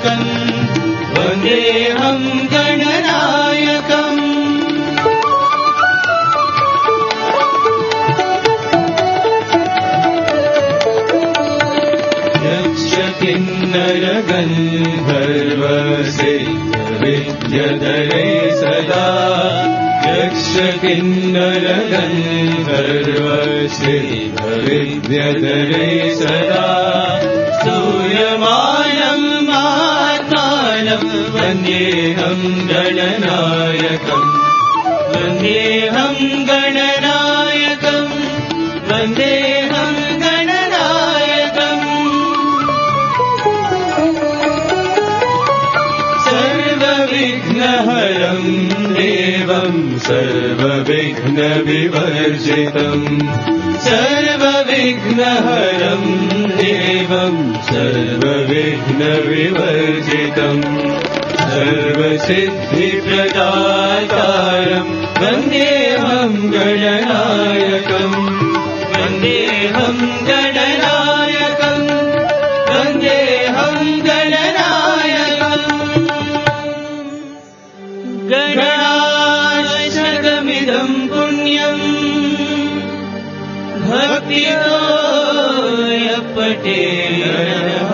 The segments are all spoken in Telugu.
गणनायकम् वन्देऽहं गणनायकम् यक्षकिन्नरगन्धर्वसिद्धविद्यधरे सदा यक्षकिन्नरगन्धर्वसिद्धविद्यधरे सदा स्तूयमानं मातानं वन्देऽहं गणनायकम् वन्देऽहं गणनायकम् वन्देऽहं गणनायकम् सर्वविघ्नहरं देवं सर्वविघ्नविवर्जितम् सर्वविघ्नहरं देवं सर्वविघ्नविवर्जितम् सर्वसिद्धिप्रदातारं वन्देऽहं गणनायकम् वन्देऽहं गणनायकम् वन्देऽहं गणनायकम् गणाष्टकमिदं पुण्यम् भक्तितो यः पठेत्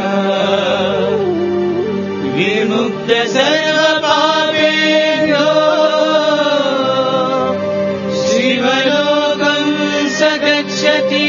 विमुक्त सर्वपापेभ्यो शिवलोकं स गच्छति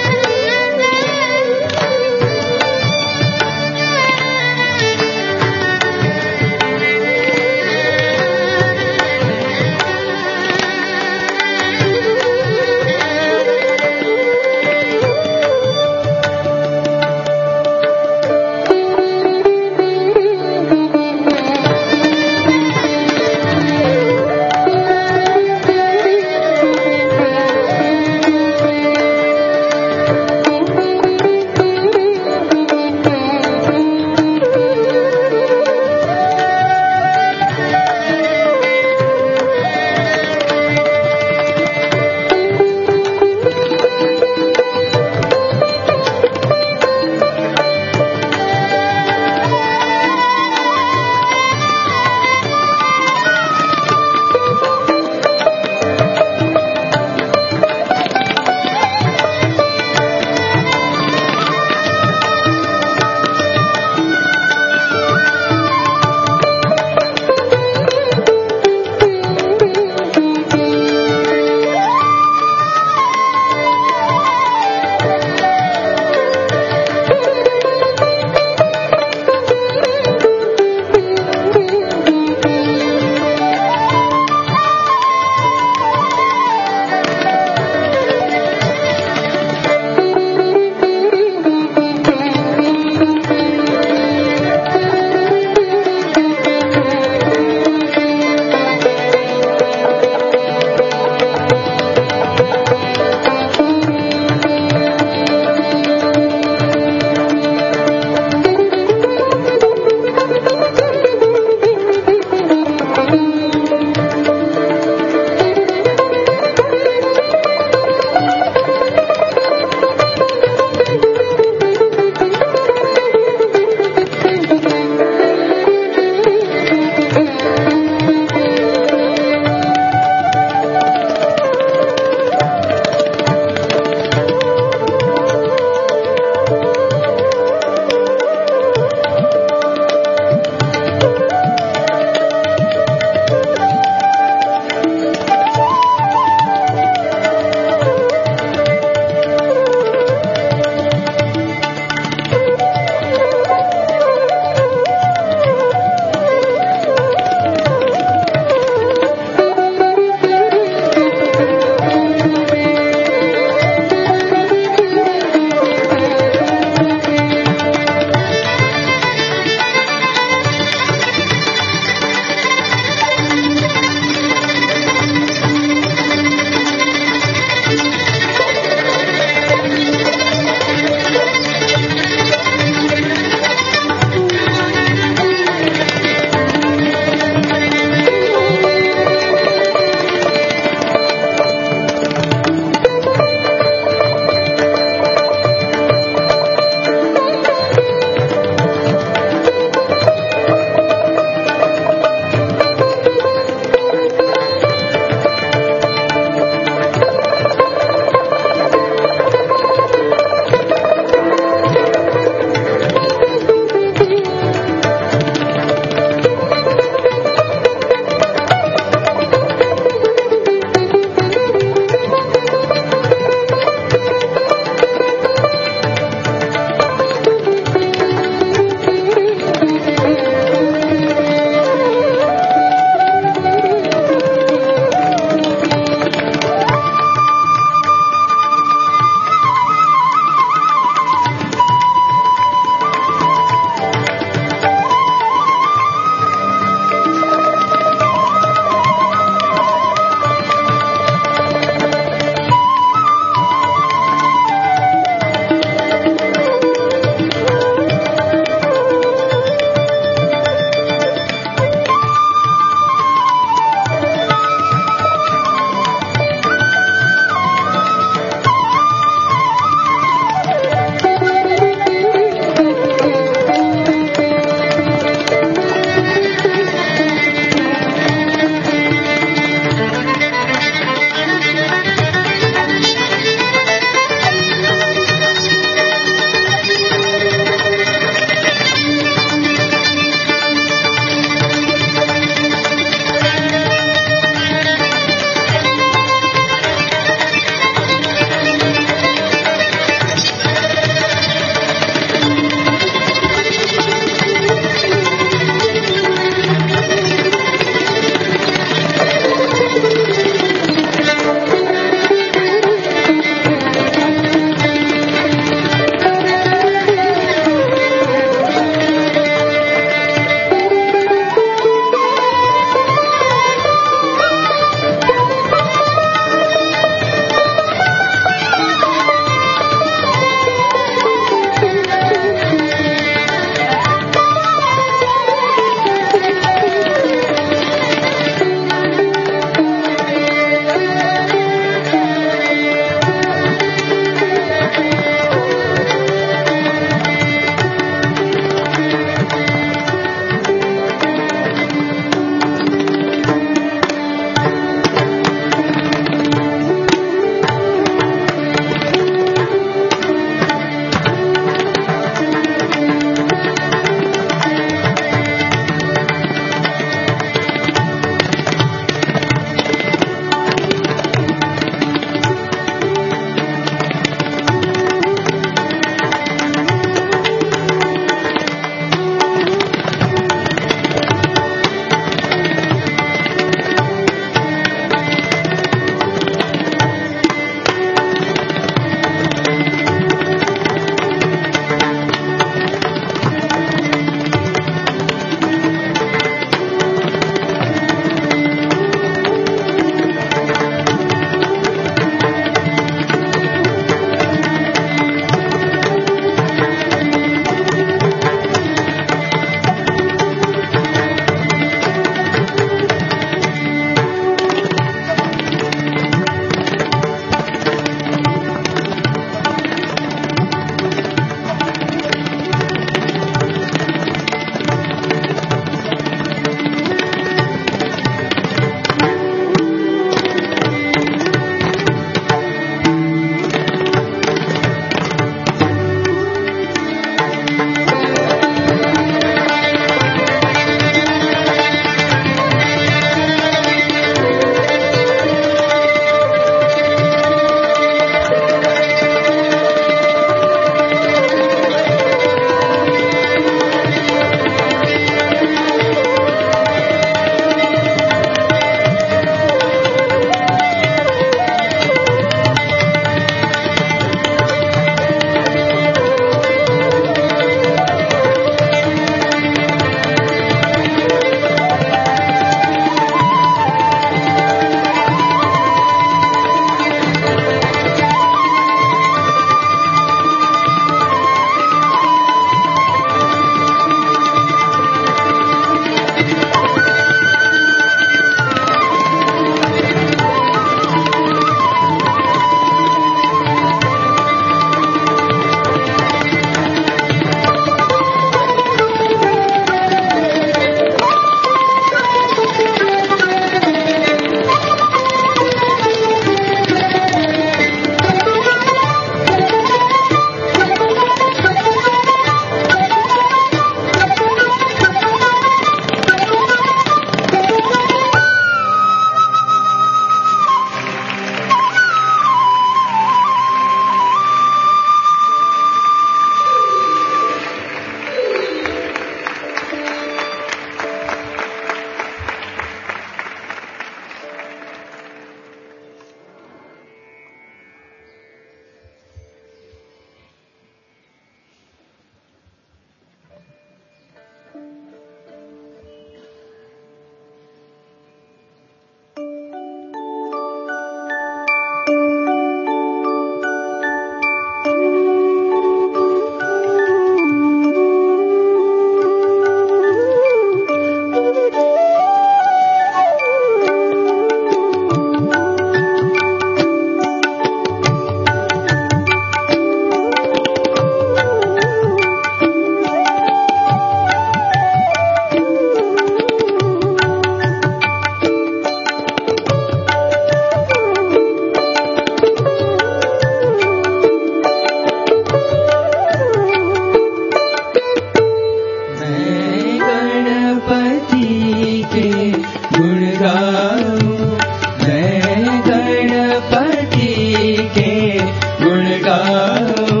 के गुण गाऊं, मैं गणपति के गुण गाऊं।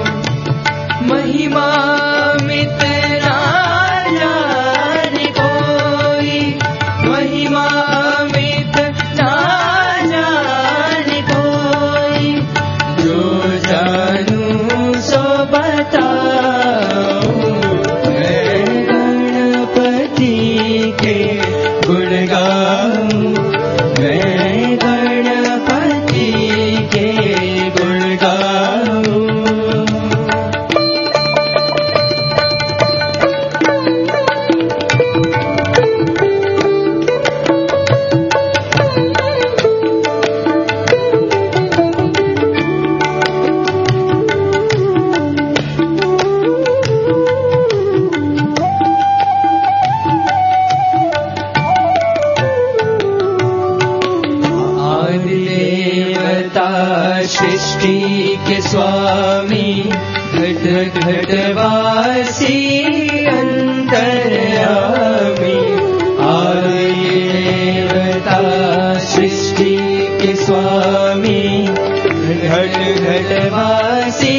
महिमा मित ना जाने कोई, महिमा मित ना जाने कोई, जो जानूं सो बताऊं, मैं गणपति के गुण गाऊं, मैं गणपति के गुण गाऊं। सृष्टि के स्वामी, घट घट वासी अंतर्यामी, आदि देवता सृष्टि के स्वामी, घट घट वासी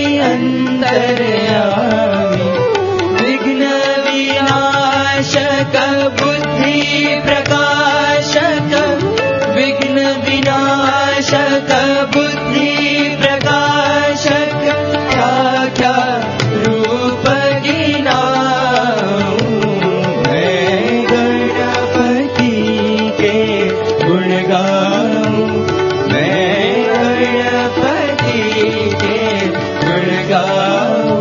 अंतर्यामी, विघ्न विनाशक बुद्धि प्रकाशक, विघ्न विनाशक बुद्धि प्रकाशक, क्या क्या रूप गिनाऊं, मैं गणपति के गुण गाऊं, मैं गणपति के गुण गाऊं।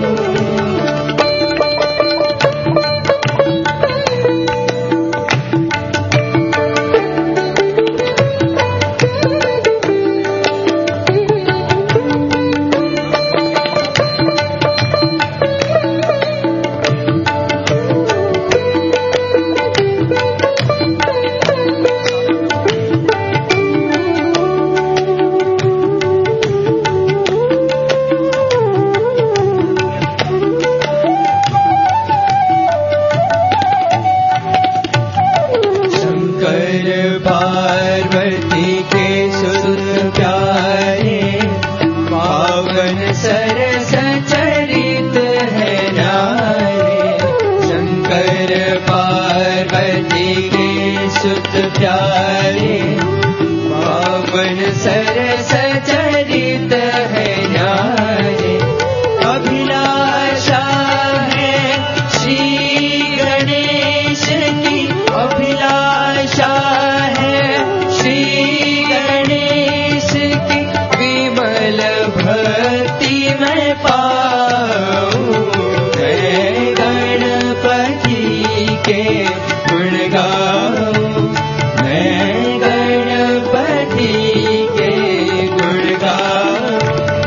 पार्वती के सुत प्यारे, पावन सरस चरित है नारे, शंकर पार्वती के सुत प्यारे, पावन सरस चरित है नारे, अभिलाषा है श्री गणेश की, अभिलाषा श्री गणेश की, विमल भक्ति में पाऊं, मैं गणपति के गुण गाऊं, मैं गणपति के गुण गाऊं।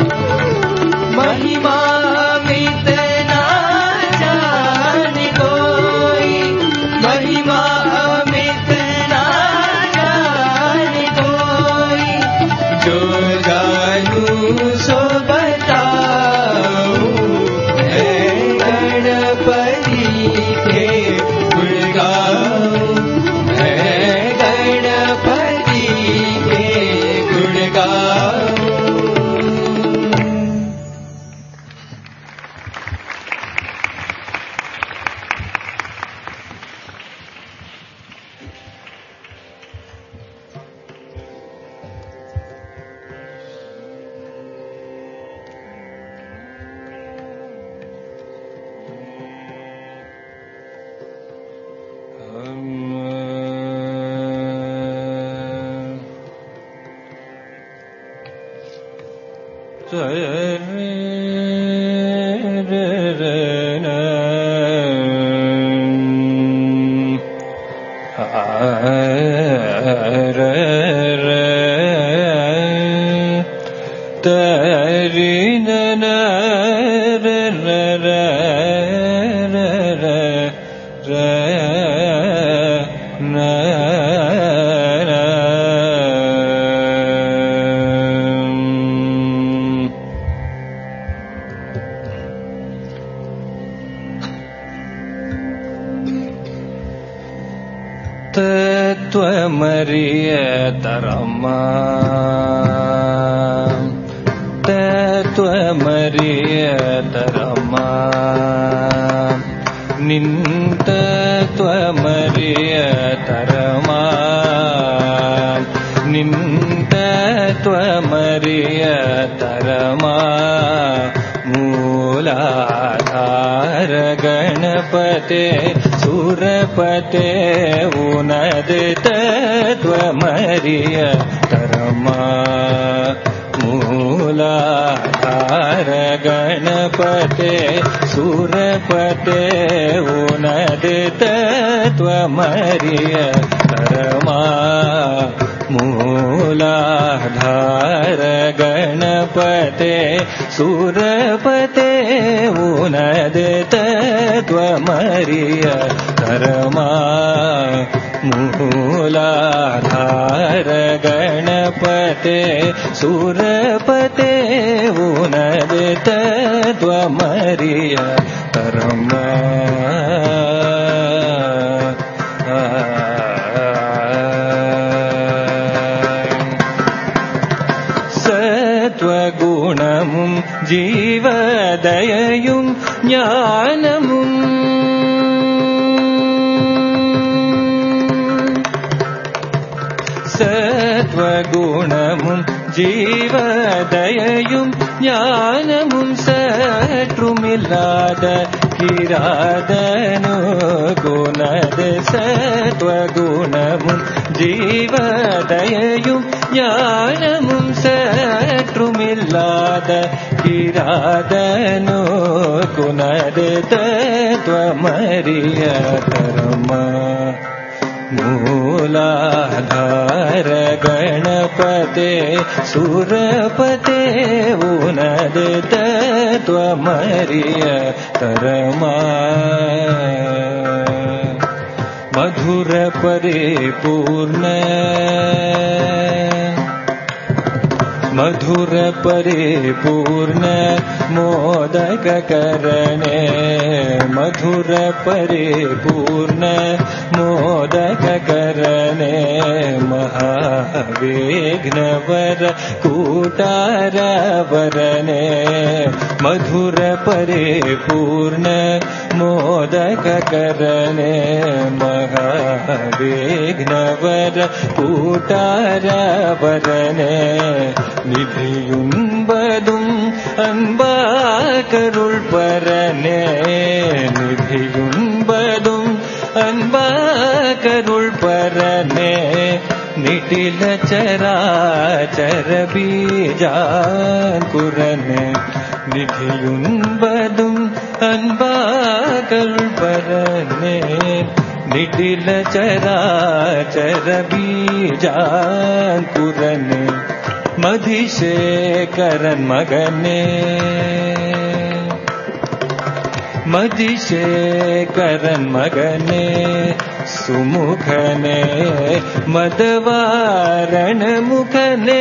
महिमा मित ना जाने कोई, महिमा मित ना जो जानूं सो बताऊं, मैं गणपति के गुण गाऊं, मैं गणपति के गुण गाऊं। தத்துவமறியதரம்மா தத்துவமறியதரம்மா நின்தத்துவமறியதரம்மா நின்தத்துவமறியதரம்மா மூலாಧಾರ ಗಣಪತೆ ಸುರಪತೆ ಉನದೆ ತತ್ವಮರಿಯ ತರಮ ಮೂಲಾಧಾರ ಗಣಪತೆ ಸುರಪತೆ ಉನದೆ ತತ್ವಮರಿಯ ತರಮ ಮೂಲಾಧಾರ ಗಣಪತೆ ಸುರಪತೆ ಉನದೆ ತತ್ವಮರಿಯ ತರಮ ಮೂಲಾಧಾರ ಗಣಪತೆ ಸುರಪತೆ ಉನದೆ ತತ್ವಮರಿಯ ತರಮ സത്വഗുണമും ജീവദയയും ജ്ഞാനമും സത്വഗുണമും ജീവദയയും ജ്ഞാനമും സറ്റുമില്ലാத കിരാതനു ഗുണദേ സത്വഗുണമും ജീവദയയും ജ്ഞാനമും സറ്റുമില്ലാத കിരാതനു ഗുണദേ തത്വമരിയ തരമ ಮೂಲಾಧಾರ ಗಣಪತೆ ಸುರಪತೆ ಉನದೆ ತತ್ವಮರಿಯ ತರಮ ಮಧುರ ಪರಿಪೂರ್ಣ ಮಧುರ ಪರಿಪೂರ್ಣ ಮೋದಕ ಕರಣೆ ಮಧುರ ಪರಿಪೂರ್ಣ ಮೋದಕ ಕರಣೆ ಮಹಾವಿಘ್ನವರ ಕೂಟಾರ ವರನೆ ಮಧುರ ಪರಿಪೂರ್ಣ ಮೋದಕ ಕರಣೆ ಮಹಾವಿಘ್ನವರ ಕೂಟಾರ ವರನೆ நிதியுன்பதும் அன்பாகருள் பரனே நிதியுன்பதும் அன்பாகருள் பரனே நிட்டில சராச்சர பீஜாங்குரனே நிதியுன்பதும் அன்பாகருள் பரனே நிட்டில சராச்சர பீஜாங்குரனே மதிசேகரன் மகனே மதிசேகரன் மகனே சுமுகனே மதவாரண முகனே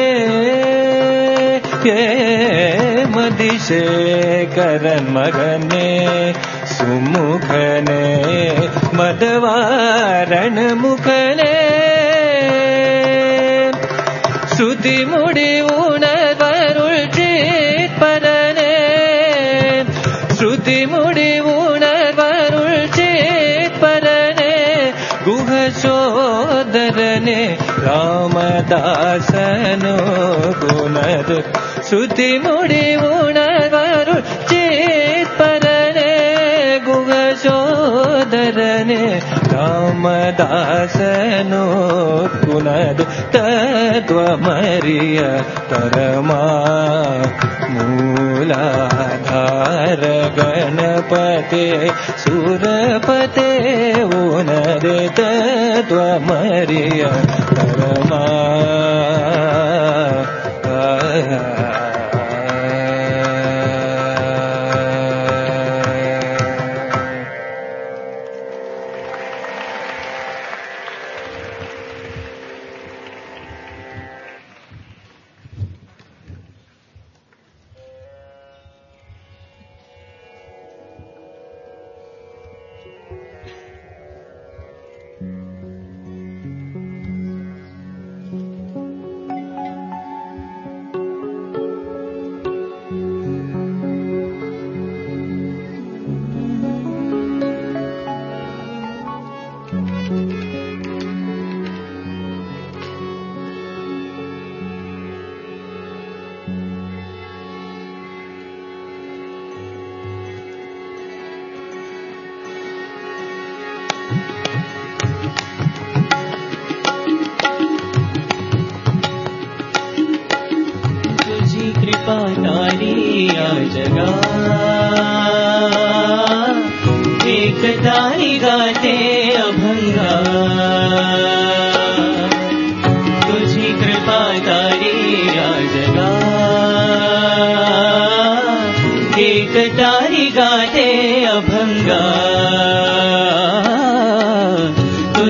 மதிசேகரன் மகனே சுமுகனே மதவாரண முகனே சுதி முடி உணர்வருள் சேத்பரனே ஸ்ருதி முடி உணர்வருள் சேத்பரனே குஹசோதரனே ராமதாசனோ குணது ஸ்ருதி முடி உணர்வருள் சேத்பரனே குஹசோதரனே ராமதாசனோ குணது ತತ್ವಮರಿಯ ತರಮ ಮೂಲಾಧಾರ ಗಣಪತೆ ಸುರಪತೆ ಉನದೆ ತತ್ವಮರಿಯ ತರಮ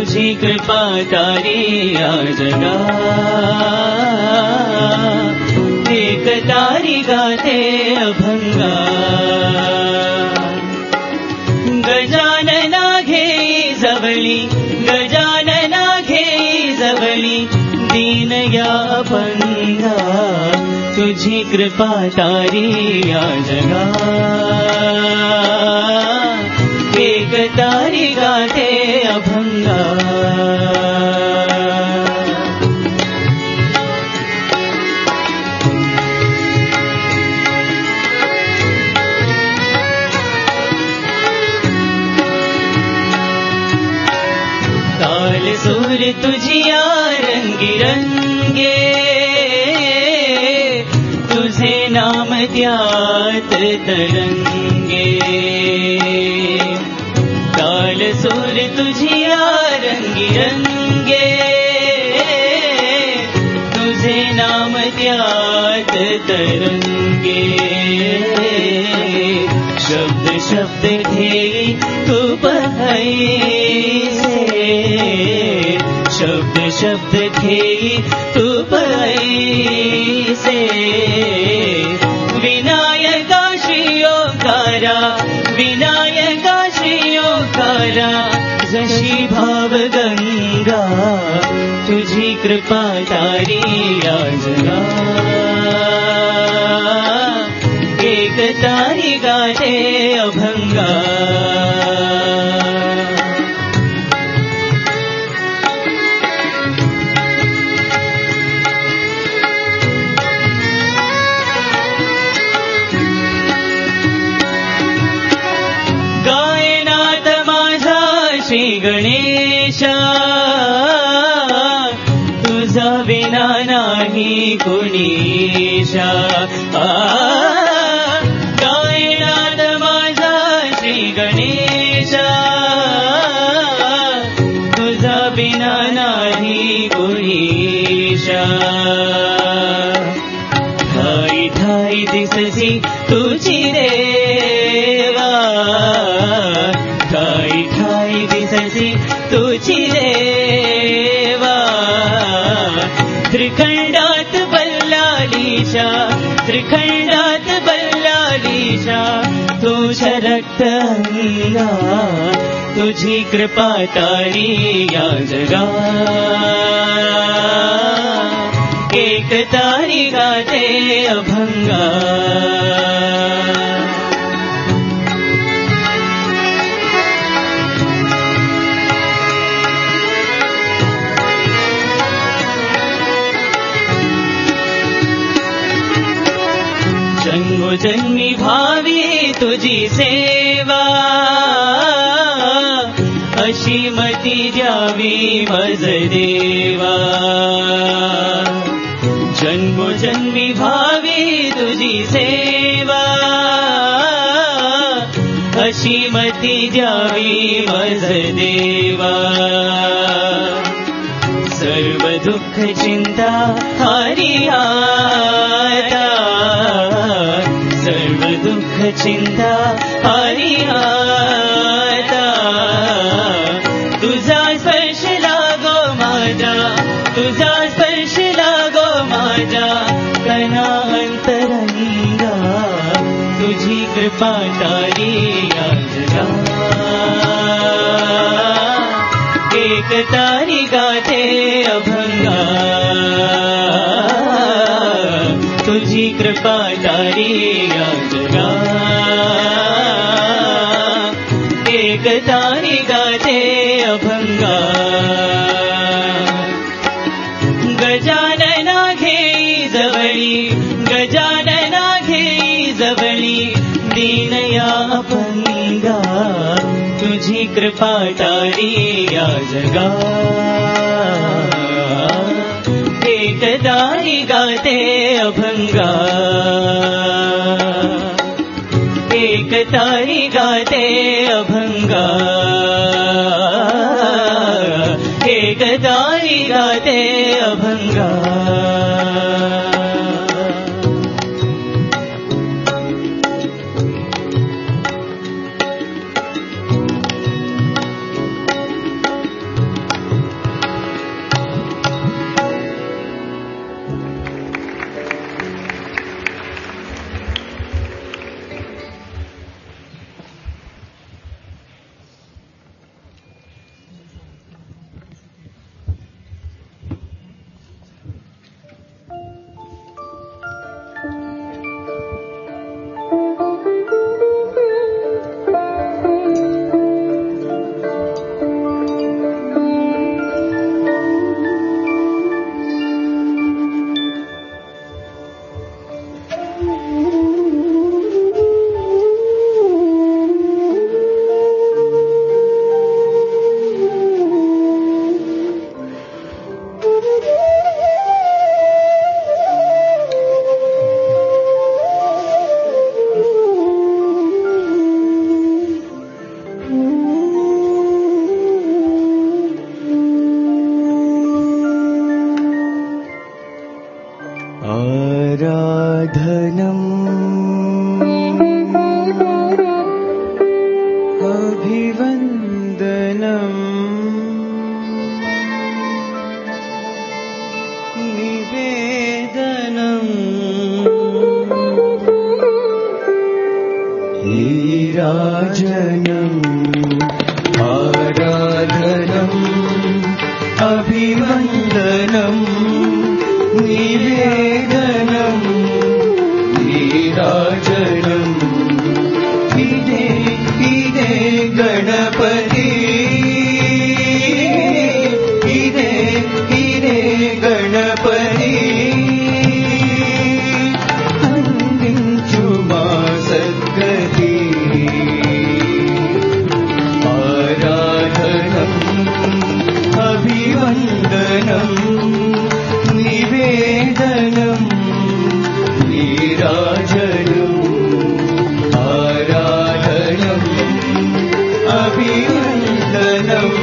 तुझी कृपा तारी या जगा एक तारी गाते अभंगा गजानना घेई जवळी गजानना घेई जवळी दीन या अपंगा तुझी कृपा तारी या जगा एक तारी गाते अभंगा काल सूर तुझिया रंगी तुझे नाम त्यात तरंगे काल सूर तुझिया रंगी तुझे नाम त्यात तरंगे शब्द शब्द घेई तू पैसे शब्द शब्द घेई तू पैसे विनायका श्री ओंकारा विनायका श्री ओंकारा जशी भाव गंगा तुझी कृपा तारी या जगा एक तारी गाते अभंगा गायनात माझा श्री गणेशा तुझा विना नाही कुणीशा गायनात माझा श्री गणेशा तुझा विना नाही कुणीशा ठाई ठाई दिससी तुझी देवा ठाई ठाई दिससी तुझी देवा त्रिखंडात बल्लालीशा त्रिखंडात बल्लालीशा तुझ्या रक्तंगा तुझी कृपा तारी या जगा एक तारी गाते अभंगा जन्मी भावी तुझी सेवा अशी मती द्यावी मज देवा जन्मोजन्मी भावी तुझी सेवा अशी मती द्यावी मज देवा सर्व दुःख चिंता हरियाता सर्व दुःख चिंता हरियाता तुझा स्पर्श लागो माझा तुझा स्पर्श लागो माझा कना अंतरंगा तुझी कृपा तारी या जगा एक तारी गाते अभंगा तुझी कृपा तारी या जगा एक तारी गाते अभंगा गजानना घेई जवळी गजानना घेई जवळी दीन या अपंगा तुझी कृपा तारी या जगा एक तारी गाते अभंगा एक तारी गाते अभंगा एक तारी गाते अभंगा नीराजनम् आराधनम् अभिवन्दनम् निवेदनम् नीराजनम् इदे इदे गणपति इदे इदे गणपति अंदिंचुमा सद्गति आराधनम् अभिवन्दनम् निवेदनम् नीराजनम् आराधनम् अभिवन्दनम्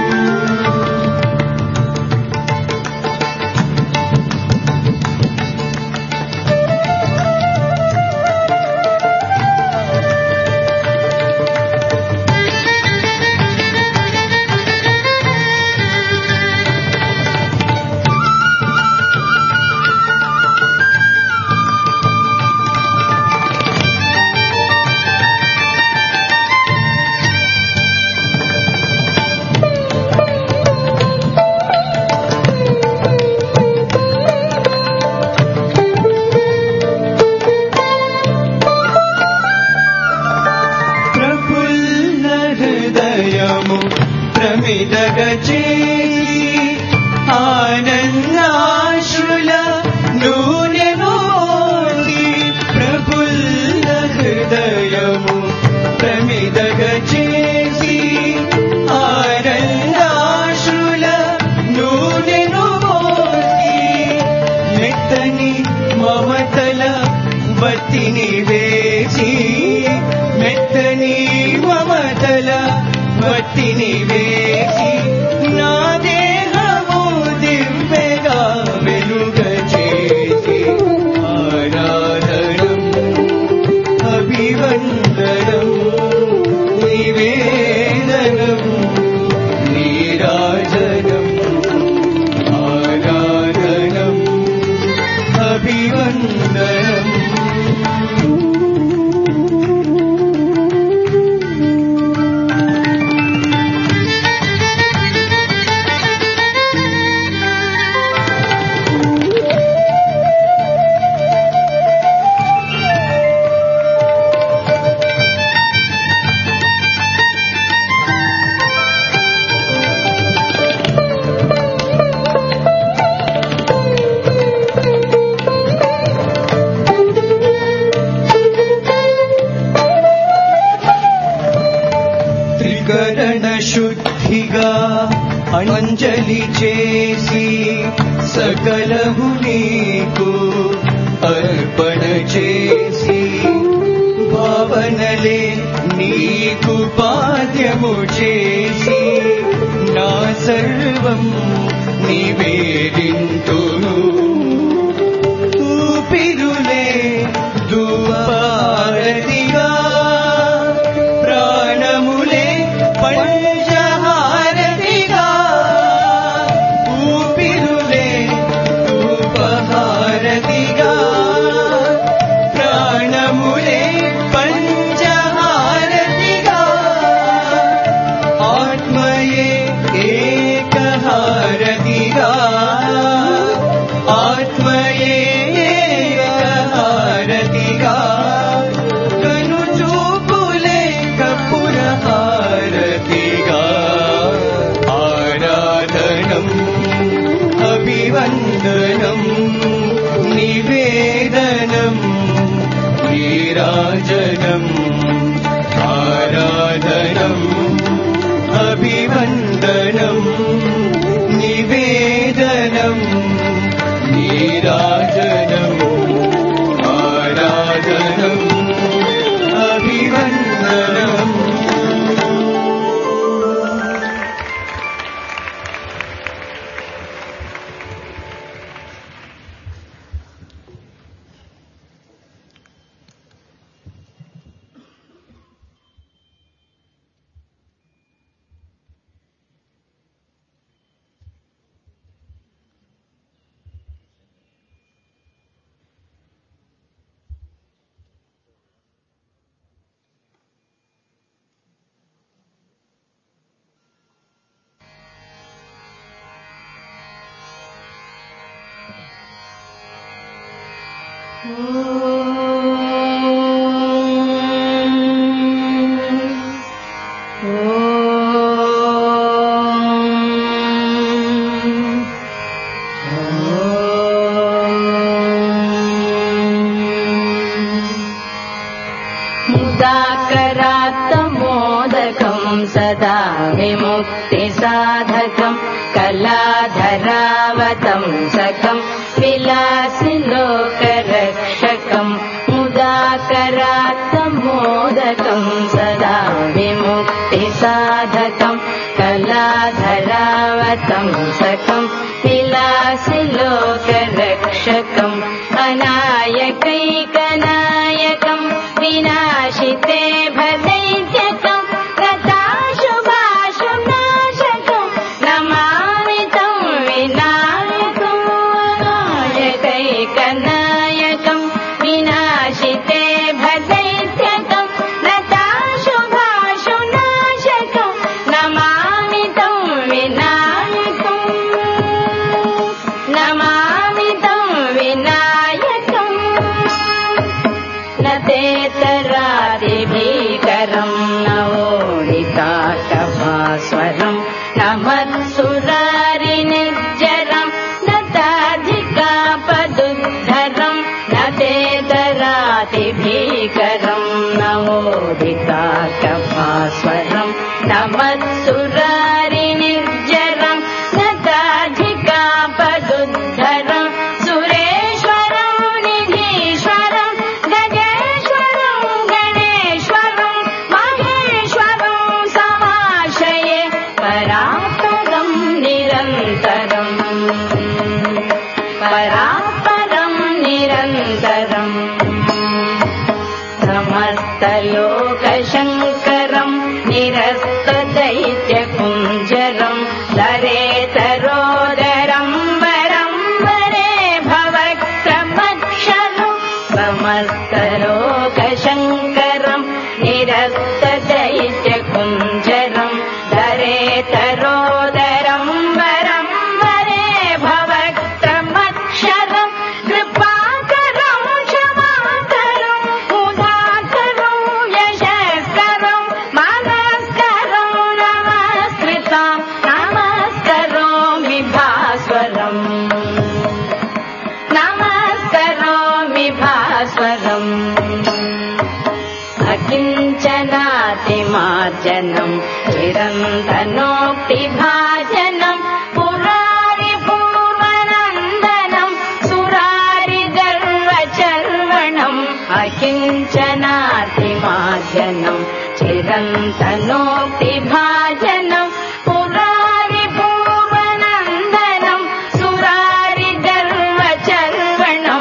అంజలి చేసి సకలము నీకు అర్పణ చేసి భావనలే నీకు పాద్యము చేసి నా సర్వం నివేదింతును ఊపిరులే ధూపారతిగా ప్రాణములే పంచహారతిగా ఊపిరులే ధూపహారతిగా ప్రాణములే పంచహారతిగా ఆత్మయే ఏకహారతిగా ఆత్మయే ఏకహారతిగా కనుచూపులే కర్పూరహారతిగా ఆరాధనం అభివందనం నివేదనం నీరాజనం ఆరాధనం అభివందనం నివేదనం నీరాజనం ఆరాధనం అభివందనం. मुदाकरात्तमोदकं सदा विमुक्तिसाधकं कलाधरावतंसकं विलासिलोकरक्षकं मुदाकरात्तमोदकं सदा विमुक्तिसाधकं कलाधरावतंसकं विलासिलोकरक्षकम् अनायकैकनायकं विनाशिते भदैत्यकं गताशुभाशुनाशकं नमामि तं विनायकम् अनायकैकनायकं विनाशिते भदैत्यकं गताशुभाशुनाशकं नमामि तं विनायकम् नमामि तं विनायकम् न तेतरादिभीकरं नवोदिताकभास्वरं न मत्सुरारिनिर्जरं न ताधिकापदुद्धरं न तेतरादिभीकरं नवोदिताकभास्वरं न मत्सुरारिनिर्जरं न ताधिकापदुद्धरं सुरेश्वरं निधीश्वरं गजेश्वरं गणेश्वरं महेश्वरं समाश्रये परात्परं निरन्तरं परात्परं निरन्तरं समस्तलोकशङ्करं निरस्तदैत्यकुञ्जरं दरेतरोदरं वरं वरे भवक्रमक्षरं समस्तलोकशङ्करं निरस्तदैत्यकुञ्जरं दरेतरोदरं वरं वरे भवक्रमक्षरं कृपाकरं क्षमाकरं मुदाकरं यशस्करं मनस्करं नमस्कृतं नमस्करोमि भास्वरम् नमस्करोमि भास्वरम् अकिञ्चनातिमार्जनं चिरन्तनोक्तिभाजनं पुरारिपूर्वनन्दनं सुरारिगर्वचर्वणम् अकिञ्चनातिमार्जनं चिरन्तनोक्तिभाजनं पुरारिपूर्वनन्दनं सुरारिगर्वचर्वणं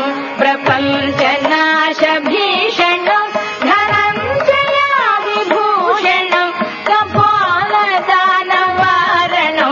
प्रपञ्चनाशभीषणं धनञ्जयादिभूषणं कपालदानवारणं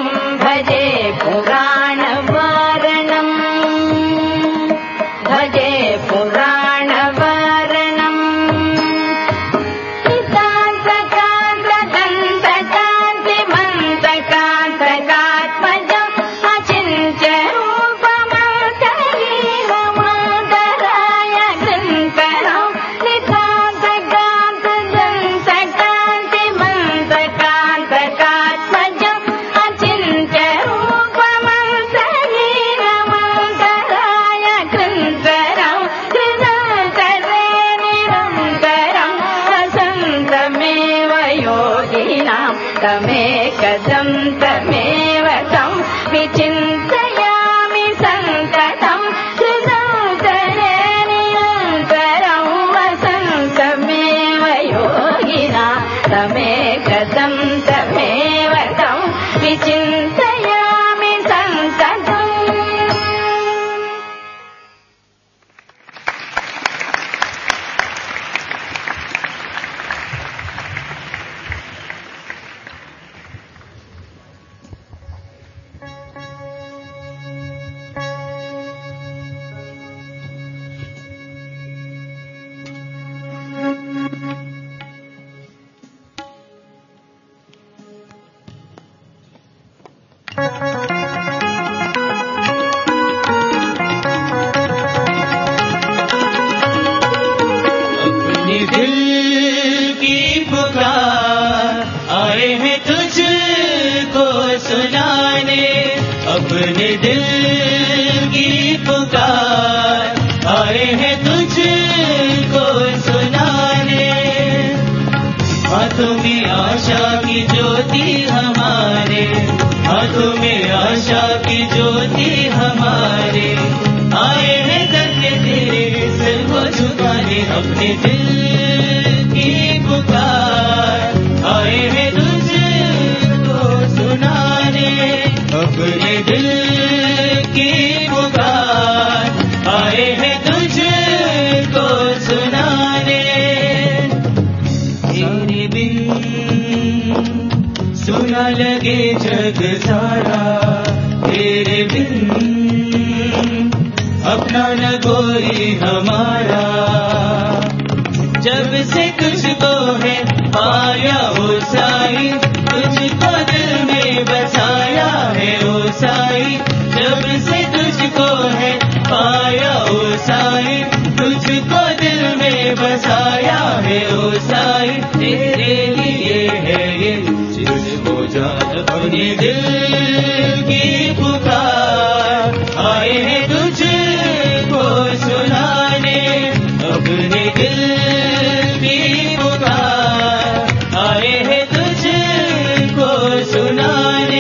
अपने दिल की पुकार आए हैं तुझको सुनाने। हाथों में आशा की ज्योति हमारे, हाथों में आशा की ज्योति हमारे, आए हैं दर पे तेरे सिर को झुकाने। अपने दिल की पुकार आए हैं तुझको सुनाने। अपने दिल की पुकार आए हैं तुझको सुनाने। तेरे बिन सुना लगे जग सारा, तेरे बिन अपना न कोई हमारा। जब से तुझको है पाया ओ साई, तुझको दिल में बसाया है ओ साई। जब से तुझको है पाया ओ साई, तुझको दिल में बसाया है ओ साई। तेरे लिए है ये जिसको जान अपने दिल की पुकार आए हैं तुझको सुनाने। अपने दिल की पुकार आए हैं तुझको सुनाने।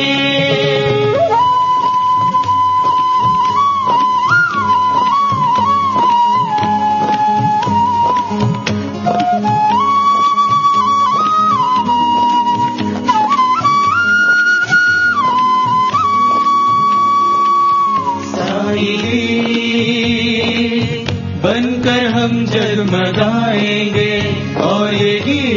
बनकर हम जगमगाएंगे और ये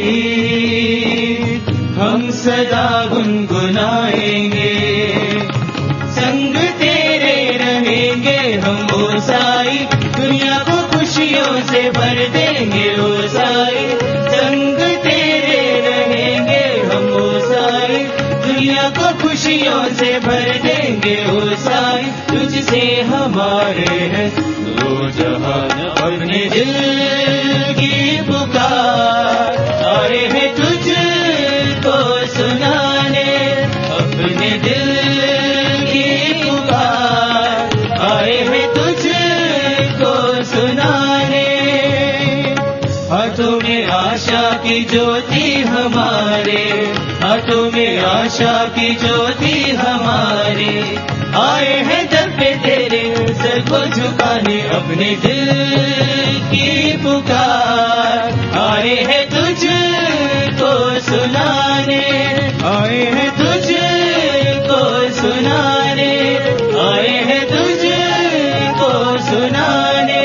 गीत हम सदा गुनगुनाएंगे। संग तेरे रहेंगे हम ओ साई, दुनिया को खुशियों से भर देंगे ओ साई। संग तेरे रहेंगे हम ओ साई, दुनिया को खुशियों से भर देंगे ओ साई। तुझसे हमारे हैं दो जहान, अपने दिल की पुकार आए हैं तुझको सुनाने। अपने दिल की पुकार आए हैं तुझको सुनाने। हाथों में आशा की ज्योति हमारे, हाथों में आशा की ज्योति हमारे, आए हैं दर पे तेरे सर को झुकाने। अपने दिल की पुकार आए हैं तुझको सुनाने। आए हैं तुझको सुनाने, आए हैं तुझको सुनाने।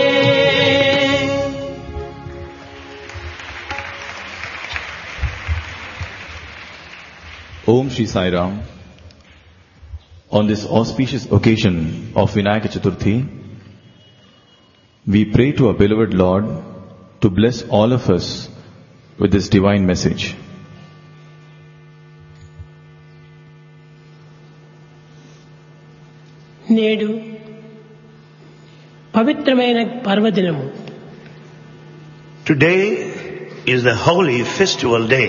Om Shri Sai Ram. On this auspicious occasion of Vinayaka Chaturthi, we pray to our beloved Lord to bless all of us with this divine message. నేడు పవిత్రమైన పర్వదినము. Today is the holy festival day.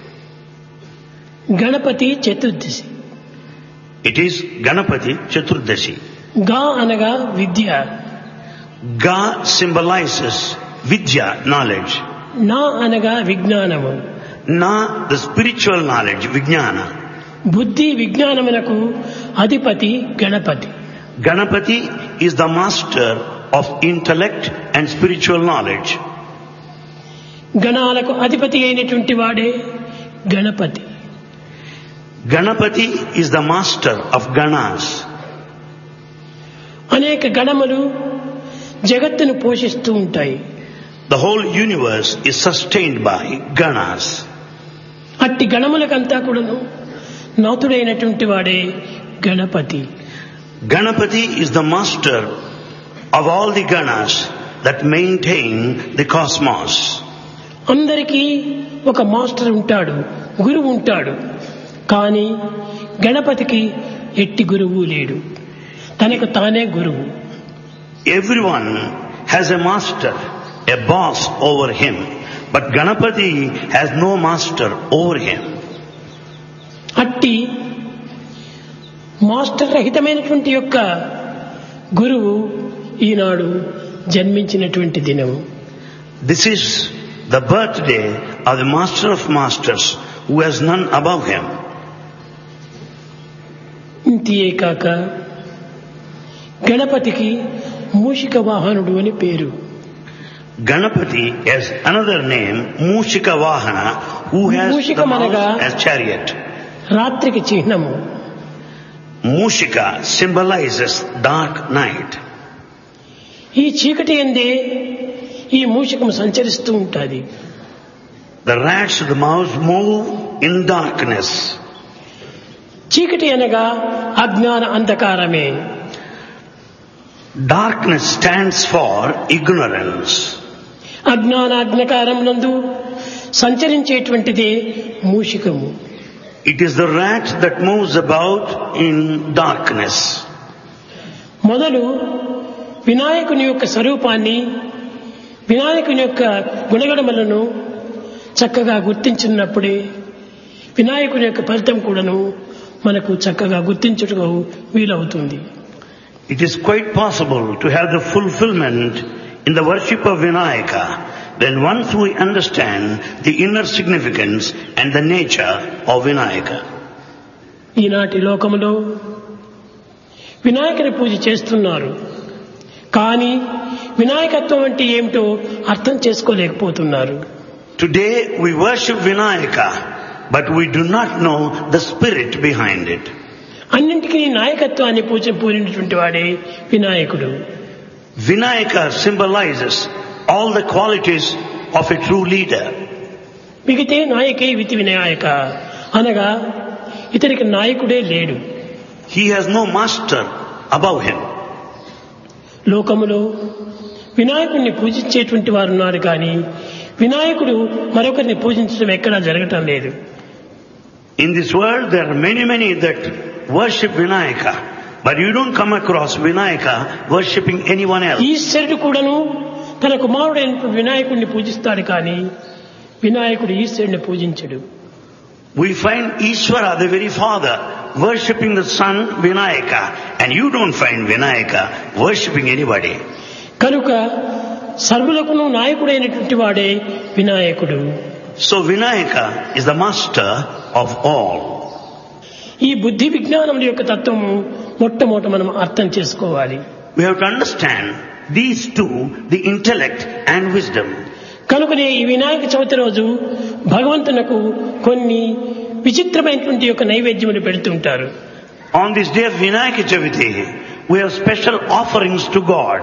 Ganapati Chaturdashi. It is Ganapati Chaturdashi. గా అనగా విద్య, Ga symbolizes Vidya, knowledge. నా అనగా విజ్ఞానము, Na, the spiritual knowledge, Vijnana. బుద్ధి విజ్ఞానమునకు అధిపతి Ganapati. Ganapati is the master of intellect and spiritual knowledge. గణాలకు అధిపతి అయినటువంటి వాడే Ganapati. Ganapati is the master of Ganas. అనేక గణములు జగత్తును పోషిస్తూ ఉంటాయి. The whole universe is sustained by Ganas. అట్టి గణములకంతా కూడాను నాథుడైనటువంటి వాడే Ganapati. Ganapati is the master of all the Ganas that maintain the cosmos. అందరికీ ఒక మాస్టర్ ఉంటాడు, గురువు ఉంటాడు. కానీ గణపతికి ఎట్టి గురువు లేడు, తనకు తానే గురువు. Everyone has a master, a boss over him, but Ganapati has no master over him. అట్టి మాస్టర్ రహితమైనటువంటి యొక్క గురువు ఈనాడు జన్మించినటువంటి దినము. This is the birthday of the Master of Masters, who has none above him. ఇంతియే కాక గణపతికి మూషిక వాహనుడు అని పేరు. Ganapati has another name, Mushika Vahana, who has Mushika the managa mouse as chariot. రాత్రికి చిహ్నము. Mushika symbolizes dark night. ఈ చీకటి ఎందే ఈ మూషికము సంచరిస్తూ ఉంటుంది. The rats of the mouse move in darkness. చీకటి అనగా అజ్ఞాన అంధకారమే. Darkness stands for ignorance. అజ్ఞాన అంధకారం నందు సంచరించేటువంటిదే మూషికము. It is the rat that moves about in darkness. మొదలు వినాయకుని యొక్క స్వరూపాన్ని, వినాయకుని యొక్క గుణగణములను చక్కగా గుర్తించినప్పుడే వినాయకుని యొక్క ఫలితం కూడాను మనకు చక్కగా గుర్తించుటకు వీలవుతుంది. It is quite possible to have the fulfillment in the worship of Vinayaka when once we understand the inner significance and the nature of Vinayaka. ఈనాటి లోకములో వినాయకుని పూజ చేస్తున్నారు, కానీ వినాయకత్వం అంటే ఏమిటో అర్థం చేసుకోలేకపోతున్నారు. Today we worship Vinayaka, but we do not know the spirit behind it. అన్నింటికీ నాయకత్వాన్ని పూజినటువంటి వాడే వినాయకుడు. Vinayaka symbolizes all the qualities of a true leader. మిగితే నాయకే వితి Vinayaka అనగా ఇతనికి నాయకుడే లేడు. He has no master above him. లోకములో వినాయకుడిని పూజించేటువంటి వారు ఉన్నారు, కానీ వినాయకుడు మరొకరిని పూజించడం ఎక్కడా జరగటం లేదు. In this world there are many that worship Vinayaka, but you don't come across Vinayaka worshipping anyone else. ఈశ్వరుడు కూడాను తన కుమారుడైన వినాయకుడిని పూజిస్తాడు, కానీ వినాయకుడు ఈశ్వరుని పూజించడు. We find Ishvara, the very father, worshipping the son Vinayaka, and you don't find Vinayaka worshipping anybody. కనుక సర్వులకును నాయకుడైనటువంటి వాడే వినాయకుడు. So Vinayaka is the master of all. ఈ బుద్ధి విజ్ఞానముల యొక్క తత్వము మొట్టమొదట మనం అర్థం చేసుకోవాలి. We have to understand these two, the intellect and wisdom. కనుకనే ఈ వినాయక చవితి రోజు భగవంతునకు కొన్ని విచిత్రమైనటువంటి యొక్క నైవేద్యములు పెడుతుంటారు. On this day of Vinayaka Chaviti, we have special offerings to God.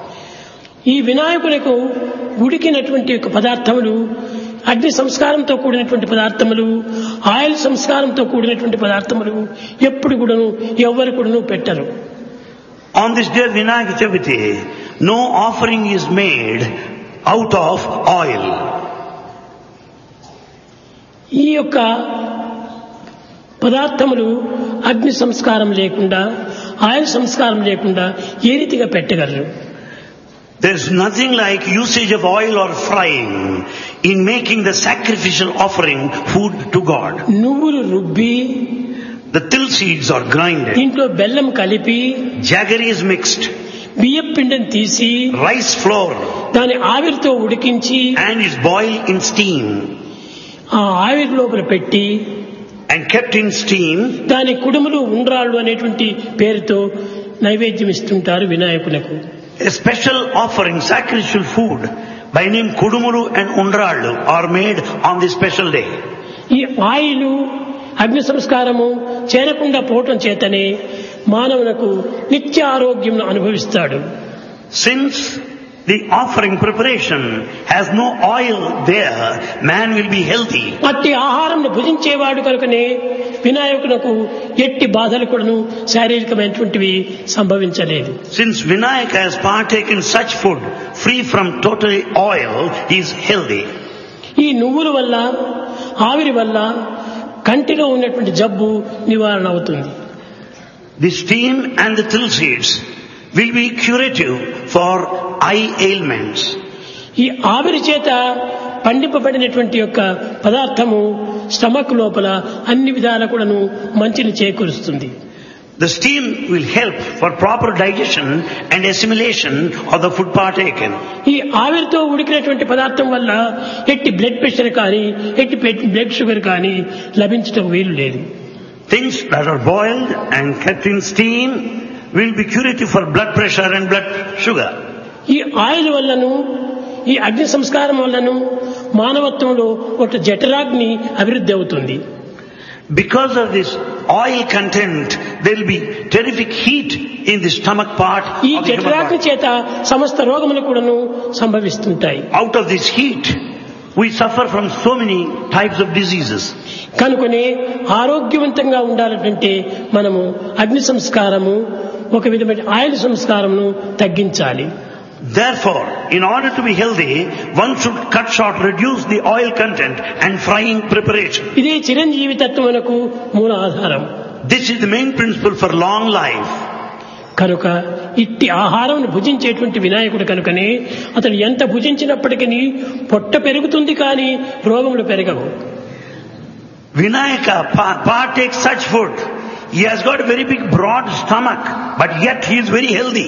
ఈ వినాయకులకు ఉడికినటువంటి యొక్క పదార్థములు, అగ్ని సంస్కారంతో కూడినటువంటి పదార్థములు, ఆయిల్ సంస్కారంతో కూడినటువంటి పదార్థములు ఎప్పుడు కూడాను ఎవ్వరు కూడాను పెట్టరు. On this day of Vinayaka Chaviti, no offering is made out of oil. ఈ యొక్క పదార్థములు అగ్ని సంస్కారం లేకుండా, ఆయిల్ సంస్కారం లేకుండా ఏ రీతిగా పెట్టగలరు? There is nothing like usage of oil or frying in making the sacrificial offering food to God. నువ్వులు రుబ్బి, The till seeds are grinded, దీంట్లో బెల్లం కలిపి, jaggery is mixed, బియ్యం పిండిని తీసి rice flour, దాని ఆవిరితో ఉడికించి and is boiled in steam ఆ ఆవిరి లోపల పెట్టి and kept in steam. దాని కుడుములు ఉండ్రాళ్ళు అనేటువంటి పేరుతో నైవేద్యం ఇస్తుంటారు వినాయకులకు. A special offering, sacrificial food by name Kudumuru and Undrallu are made on this special day. ఈ ఆయిలు అగ్ని సంస్కారము చేరకుండా పోవటం చేతనే మానవులకు నిత్య ఆరోగ్యం అనుభవిస్తాడు. Since the offering preparation has no oil there, man will be healthy. అట్టి ఆహారం భుజించేవాడు కనుకనే వినాయకునకు ఎట్టి బాధలు కూడాను శారీరకమైనటువంటివి సంభవించలేదు. Since Vinayaka has partaken such food free from total oil, he is healthy. ఈ నువ్వుల వల్ల, ఆవిరి వల్ల కంటిలో ఉన్నటువంటి జబ్బు నివారణ అవుతుంది. The steam and the till seeds will be curative for eye ailments. ఈ ఆవిరి చేత పండింపబడినటువంటి యొక్క పదార్థము స్టమక్ లోపల అన్ని విధాల కూడాను మంచిని చేకూరుస్తుంది. The steam will help for proper digestion and assimilation of the food partaken. ఈ ఆవిరితో ఉడికినటువంటి పదార్థం వల్ల ఎట్టి బ్లడ్ ప్రెషర్ కానీ ఎట్టి బ్లడ్ షుగర్ కానీ లభించడం వీలు లేదు. Things that are boiled and kept in steam will be curative for blood pressure and blood sugar. ఈ ఆయిల్ వల్లను ఈ అగ్ని సంస్కారం వల్లను మానవత్వంలో ఒక జఠరాగ్ని అభివృద్ధి అవుతుంది. Because of this oil content, there will be terrific heat in the stomach part ఈ of the human జఠరాగ్ని body. చేత సమస్త రోగములు కూడాను సంభవిస్తుంటాయి. Out of this heat, we suffer from so many types of diseases. కనుకనే ఆరోగ్యవంతంగా ఉండాలంటే మనము అగ్ని సంస్కారము ఒక విధమైన ఆయిల్ సంస్కారమును తగ్గించాలి. Therefore, in order to be healthy, one should cut short, reduce the oil content and frying preparation. ఇదే చిరంజీవి తత్వమునకు మూల ఆధారం. This is the main principle for long life. కనుక ఇట్టి ఆహారం భుజించేటువంటి వినాయకుడు కనుకనే అతడు ఎంత భుజించినప్పటికీ పొట్ట పెరుగుతుంది కానీ రోగములు పెరగవు. Vinayaka partakes such food. He has got a very big broad stomach, but yet he is very healthy.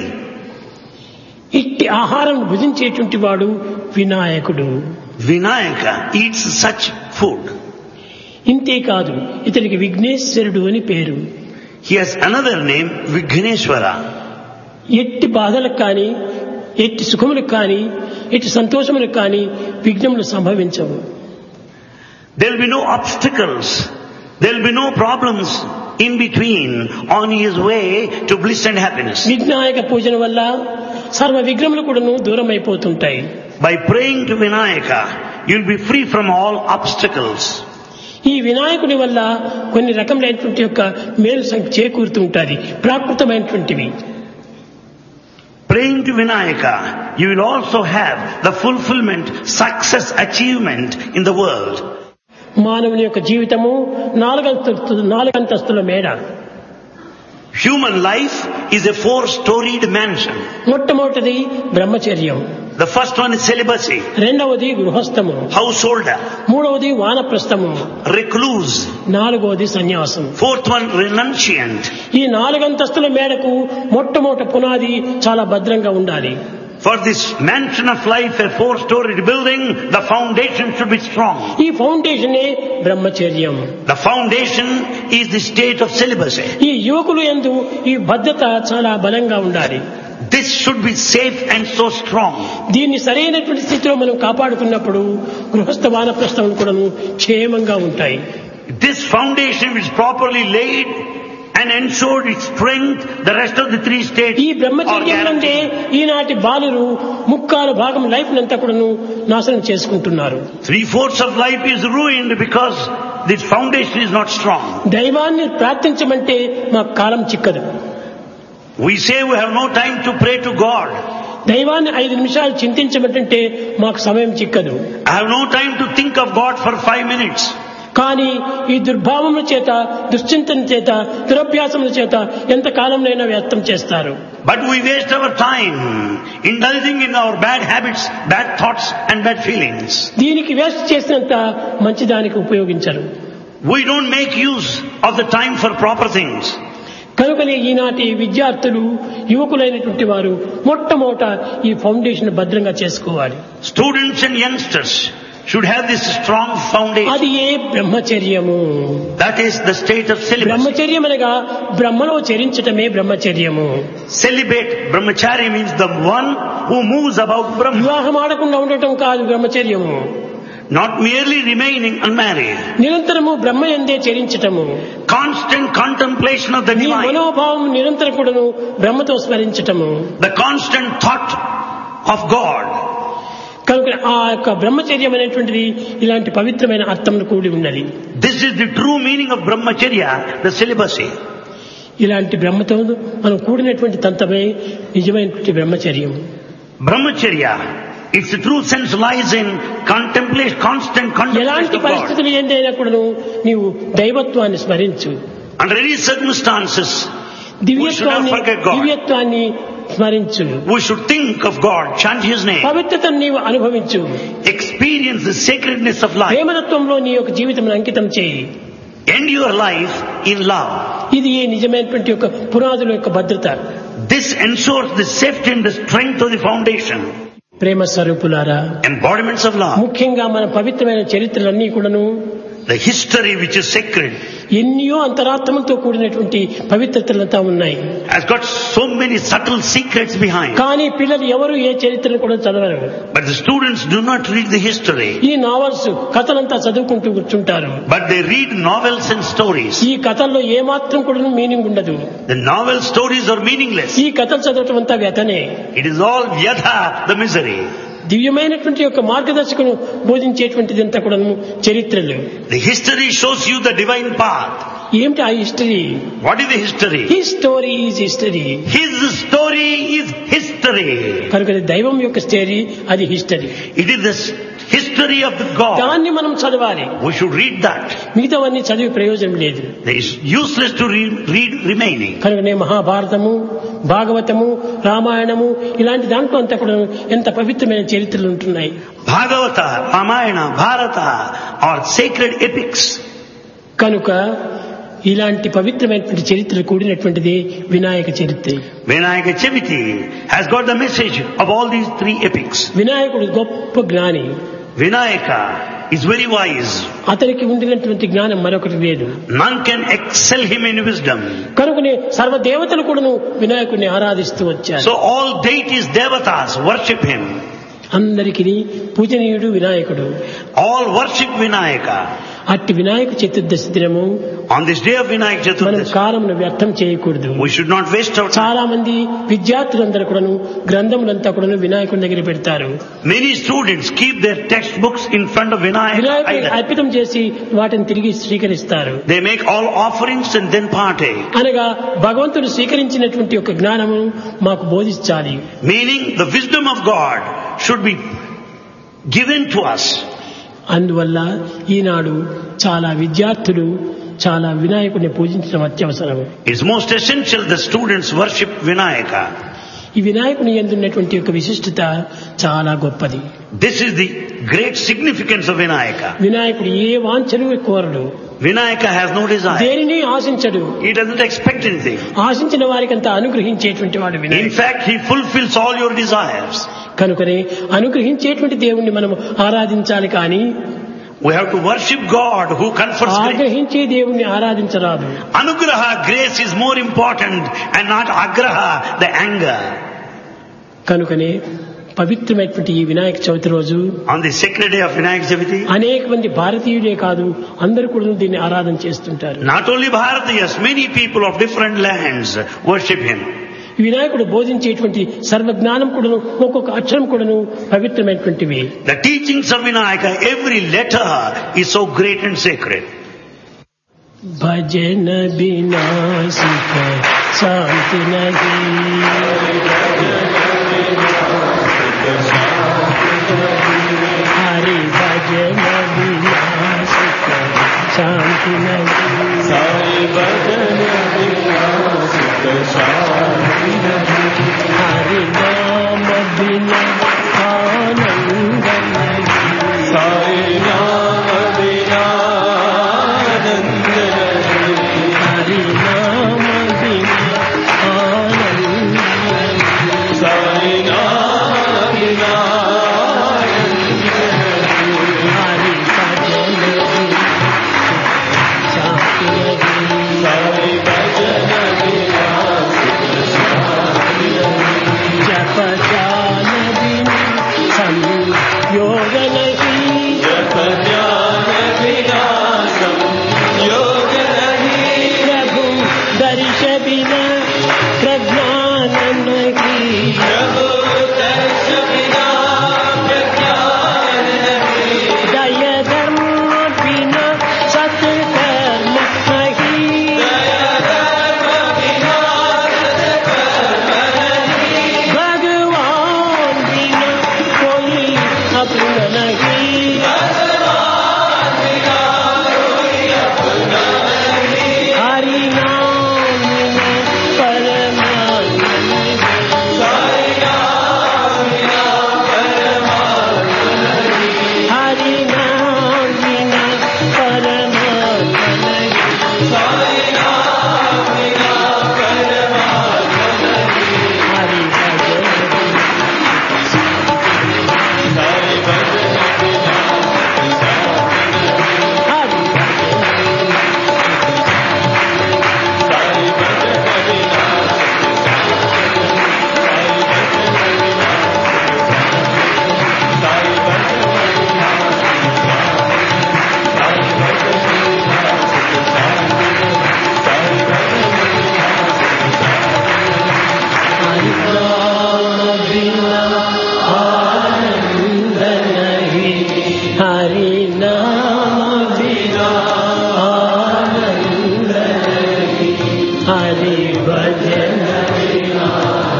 ఇట్టి ఆహారం భుజించేటువంటి వాడు వినాయకుడు. Vinayaka eats such food. ఇంతే కాదు, ఇతనికి విఘ్నేశ్వరుడు అని పేరు. He has another name, Vighneshwara. ఎట్టి బాధలకు కానీ ఎట్టి సుఖములకు కానీ ఎట్టి సంతోషములకు కానీ విఘ్నములు సంభవించవు. There will be no obstacles. There will be no problems in between on his way to bliss and happiness. విఘ్నాయక పూజన వల్ల సర్వ విఘ్నములు కూడాను దూరం అయిపోతుంటాయి. By praying to Vinayaka, you will be free from all obstacles. ఈ వినాయకుడి వల్ల కొన్ని రకములైనటువంటి యొక్క మేలు చేకూరుతుంటాయి, ప్రాకృతమైనటువంటివి. Praying to Vinayaka, you will also have the fulfillment, success, achievement in the world. మానవుని యొక్క జీవితము నాలుగంతస్తుల మేడ. Human life is a 4-storied mansion. మొట్టమొదటిది బ్రహ్మచర్యం, The first one is celibacy, రెండవది గృహస్థము, householder, మూడవది వానప్రస్థము, recluse, నాలుగవది సన్యాసం. fourth one renunciant. ఈ నాలుగంతస్తుల మేడకు మొట్టమొదటి పునాది చాలా భద్రంగా ఉండాలి. For this mansion of life, a 4-storied building, the foundation should be strong. ఈ ఫౌండేషనే బ్రహ్మచర్యం. The foundation is the state of celibacy. ఈ యువకులు యందు ఈ భద్రత చాలా బలంగా ఉండాలి. This should be safe and so strong. దీన్ని సరైనటువంటి స్థితిలో మనం కాపాడుకున్నప్పుడు గృహస్థ వానప్రస్థములు కూడాను క్షేమంగా ఉంటాయి. This foundation is properly laid and ensured its strength, the rest of the 3 states ఈ are బ్రహ్మచర్యం నుండే guaranteed. ఈనాటి బాలురు ముక్కాలు భాగం లైఫ్ నంతా కూడాను నాశనం చేసుకుంటున్నారు. 3/4 of life is ruined because this foundation is not strong. దైవాన్ని ప్రార్థించమంటే మాకు కాలం చిక్కదు. We say we have no time to pray to God. దైవాన్ని 5 నిమిషాలు చింతించమంటే మాకు సమయం చిక్కదు. I have no time to think of God for 5 minutes. కానీ ఈ దుర్భావముల చేత, దుశ్చింతన చేత, దురభ్యాసముల చేత ఎంత కాలంనైనా వ్యర్థం చేస్తారు. But we waste our time indulging in our bad habits, bad thoughts and bad feelings. దీనికి వేస్ట్ చేసినంత మంచిదానికి ఉపయోగించరు. We don't make use of the time for proper things. కనుకనే ఈనాటి విద్యార్థులు, యువకులైనటువంటి వారు మొట్టమొదట ఈ ఫౌండేషన్ భద్రంగా చేసుకోవాలి. Students and youngsters should have this strong foundation. అది ఏ బ్రహ్మచర్యము. That is the state of celibacy. బ్రహ్మచర్యం అనగా బ్రహ్మలో చరించటమే బ్రహ్మచర్యము. Celibate, brahmachari means the one who moves about Brahma. వివాహం ఆడకుండా ఉండటం కాదు బ్రహ్మచర్యము. Not merely remaining unmarried. నిరంతరము బ్రహ్మయందే చరించటము. Constant contemplation of the నీ divine. మనోభావం నిరంతరం కూడాను బ్రహ్మతో స్మరించటము. The constant thought of God. కనుక ఆ యొక్క బ్రహ్మచర్యం అనేటువంటిది ఇలాంటి పవిత్రమైన అర్థంలో కూడి ఉన్నది. This is the true meaning of brahmacharya, the celibacy. ఇలాంటి బ్రహ్మతో మనం కూడినటువంటి తంతమే నిజమైనటువంటి బ్రహ్మచర్యం. Brahmacharya, its true sense lies in contemplation, constant contemplation ఎలాంటి of God. పరిస్థితులు ఏందైనా కూడాను నీవు దైవత్వాన్ని స్మరించు. Under any circumstances, దివ్యత్వాన్ని We should not forget God. దివ్యత్వాన్ని స్మరించు. we should think of God, chant His name, పవిత్రతను నీవు అనుభవించు. experience the sacredness of life, ప్రేమతత్వంలో నీ యొక్క జీవితం అంకితం చేయి. end your life in love. ఇది ఈ నిజమైనటువంటి యొక్క పునాదుల యొక్క భద్రత. This ensures the safety and the strength of the foundation. ప్రేమ స్వరూపులారా, Embodiments of love. ముఖ్యంగా మన పవిత్రమైన చరిత్రలన్నీ కూడాను The history which is sacred ఎన్నో అంతరార్థములతో కూడినటువంటి పవిత్రతలంతా ఉన్నాయి. has got so many subtle secrets behind. కానీ పిల్లలు ఎవరు ఏ చరిత్రను కూడా చదవరు. But the students do not read the history. ఈ నావల్స్ కథలంతా చదువుకుంటూ కూర్చుంటారు. But they read novels and stories. ఈ కథల్లో ఏమాత్రం కూడా మీనింగ్ ఉండదు. The novel stories are meaningless. ఈ కథలు చదవటం అంతా వ్యతనే. It is all vyatha, the misery. దివ్యమైనటువంటి యొక్క మార్గదర్శకును బోధించేటువంటిదంతా కూడా చరిత్రలు. The history shows you the divine path. ఏమిటి ఆ history? What is the history? His story is history. His story is history. కనుక దైవం యొక్క స్టోరీ అది history. It is the history of the God. దాన్ని మనం చదవాలి. We should read that. మిగతావన్నీ చదివి ప్రయోజనం లేదు. It is useless to read remaining. కనుకనే మహాభారతము, భాగవతము, రామాయణము ఇలాంటి దాంట్లో అంతా కూడా ఎంత పవిత్రమైన చరిత్రలు ఉంటున్నాయి. Bhagavata, Ramayana, Bharata are sacred epics. కనుక ఇలాంటి పవిత్రమైనటువంటి చరిత్రలు కూడినటువంటిది వినాయక చరిత్ర. Vinayaka Chaviti has got the message of all these three epics. వినాయకుడు గొప్ప జ్ఞాని. Vinayaka is very wise. అతనికి ఉండినటువంటి జ్ఞానం మరొకటి లేదు. None can excel him in wisdom. కనుకనే సర్వదేవతలు కూడాను వినాయకుడిని ఆరాధిస్తూ వచ్చారు. So all deities, devatas worship him. అందరికీ పూజనీయుడు వినాయకుడు. All worship Vinayaka. అట్టి వినాయక చతుర్దశి దినము On this day of Vinayaka మనం Chaturdashi, కాలమును వ్యర్థం చేయకూడదు. we should not waste our time. చాలా మంది విద్యార్థులందరూ కూడాను గ్రంథములంతా కూడాను వినాయకుడి దగ్గర పెడతారు. Many students keep their textbooks in front of Vinayaka. వినాయకుడిని idol. అర్పితం చేసి వాటిని తిరిగి స్వీకరిస్తారు. They make all offerings and then partake. అనగా భగవంతుడు స్వీకరించినటువంటి ఒక జ్ఞానము మాకు బోధించాలి. Meaning the wisdom of God should be given to us. అందువల్ల ఈనాడు చాలా విద్యార్థులు చాలా వినాయకుడిని పూజించడం అత్యవసరం. It's most essential the students worship Vinayaka. ఈ వినాయకుని యందున్నటువంటి యొక్క విశిష్టత చాలా గొప్పది. This is the great significance of Vinayaka. వినాయకుడు ఏ వాంఛలు కోరడు. Vinayaka has no desire. దేనిని ఆశించడు. He doesn't expect anything. ఆశించిన వారికంతా అనుగ్రహించేటువంటి వాడు In వినాయకుడు. fact, he fulfills all your desires. కనుకనే అనుగ్రహించేటువంటి దేవుణ్ణి మనం ఆరాధించాలి కానీ We have to worship God who confers grace. ఆగ్రహించే దేవుణ్ణి ఆరాధించరాదు. Anugraha, grace is more important and not agraha, the anger. కనుకనే పవిత్రమైనటువంటి ఈ వినాయక చవితి రోజు On the sacred day of Vinayaka Chaviti, అనేక మంది భారతీయులే కాదు అందరూ కూడా దీన్ని ఆరాధన చేస్తుంటారు. not only Bharatiyas, many people of different lands worship him. ఈ వినాయకుడు బోధించేటువంటి సర్వజ్ఞానం కూడాను ఒక్కొక్క అక్షరం కూడాను పవిత్రమైనటువంటివి. The teachings of Vinayaka, every letter is so great and sacred. భజన వినాశిక శాంతి నహి హరి భజన వినాశిక శాంతి నహి హరి నామ బినా ఆనంద హరి నామ బినా ఆనంద హరి భజన శాంతి నహి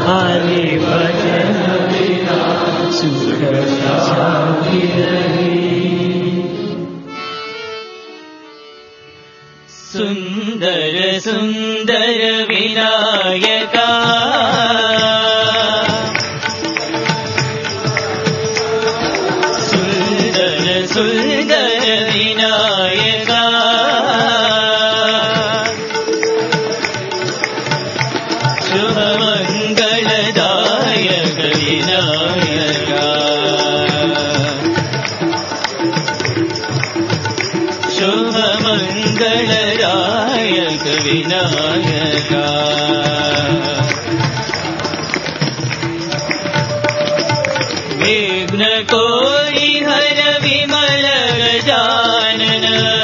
हरि भजन बिना सुख शांति नहीं। सुंदर सुंदर विनायका सुंदर सुंदर विनायका शुभ मंगलदायक विनायका शुभ मंगलदायक विनायका विघ्न कोई हर विमल गजानन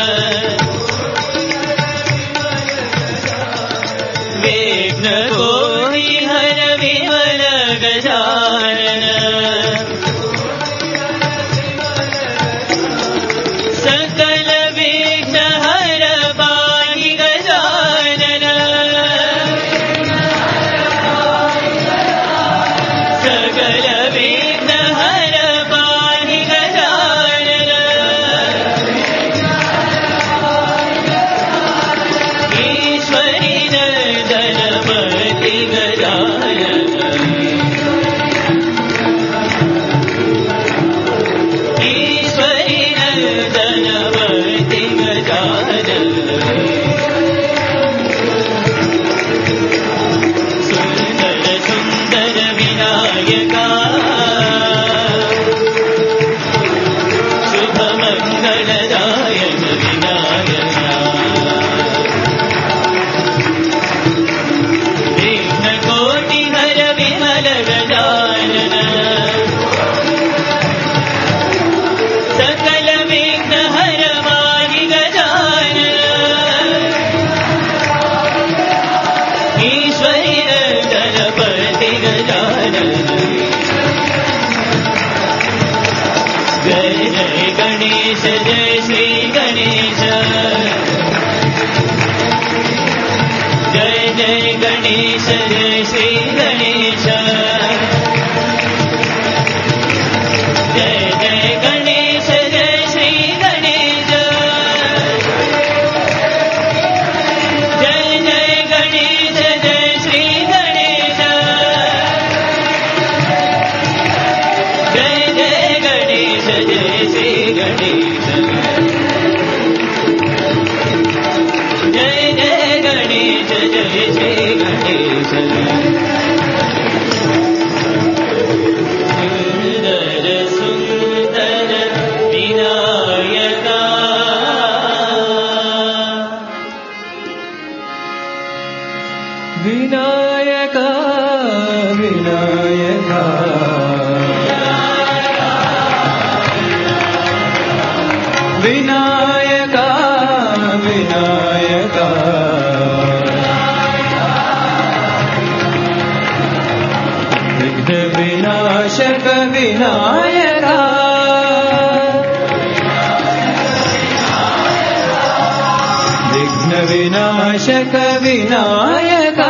विघ्न कोई हर विमल गजानन सकल विघ्न हर पाहि गजानन सकल विघ्न हर पाहि गजानन ईश्वरी नर्दनपति गजानन ईश्वरी नर्दनपति गजानन सुंदर सुंदर विनायका शुभ मंगलदायक विनायका विघ्न कोटि हर विमल गजानन सकल विघ्न हर पाहि गजानन ईश्वरी नर्दनपति गजानन जय जय गणेश जय श्री गणेश जय जय गणेश जय श्री गणेश जय जय गणेश जय श्री गणेश जय जय गणेश जय श्री गणेश जय जय गणेश जय श्री गणेश जय जय गणेश जय श्री गणेश सुंदर सुंदर विनायका विनायका विनायका विनायका विनायका विघ्न विनाशक विनायका विघ्न विनाशक विनायका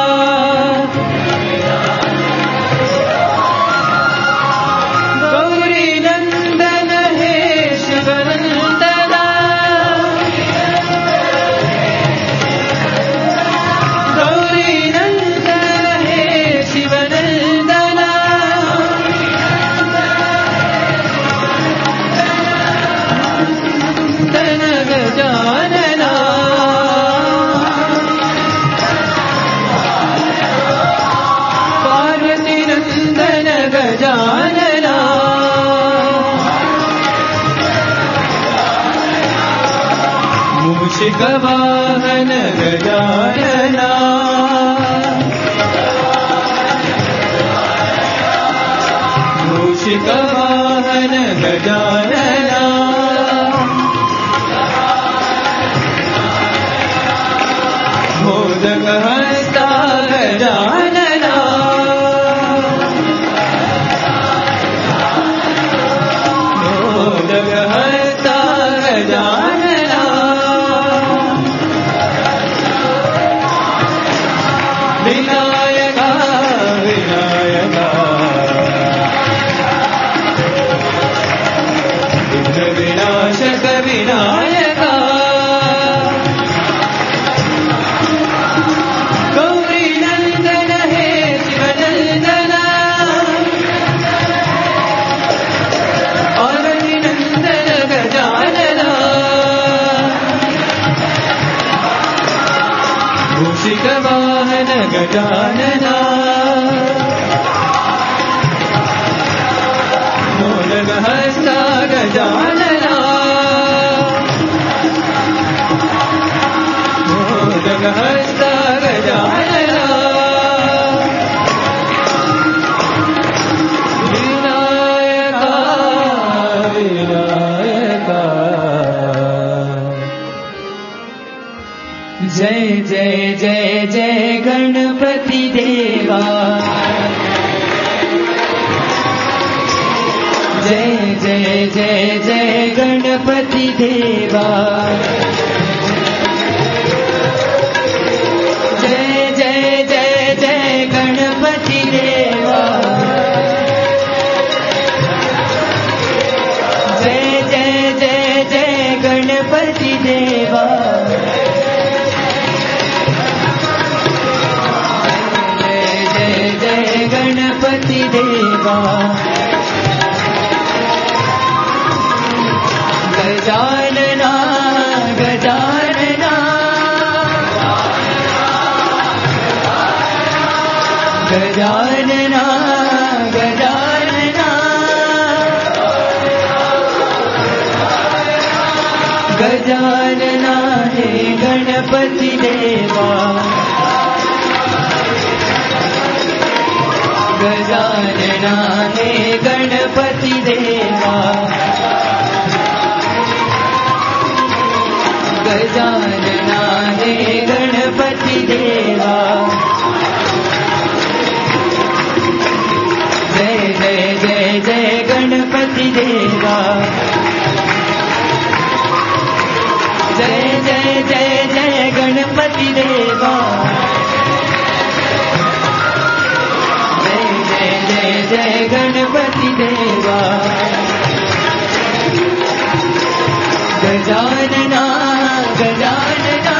गौरी नंदन हे शिवनंदना गौरी नंदन हे शिवनंदना तन गजानना पार्वती नंदन गजानना मूषिक वाहन गजानना मूषिक वाहन गजानना मोदक हस्ता गजानना मोदक हस्ता गजानना विनायका जय जय जय जय गणपति देवा जय जय जय जय गणपति देवा जय जय जय जय गणपति देवा गणपति देवा गजानना गजानना गजानना गजानना गजानना हे गणपति देवा गजानना हे गणपति देवा गजानना हे गणपति देवा जय जय जय जय गणपति देवा जय जय जय जय गणपति देवा जय गणपति देवा गजानना गजानना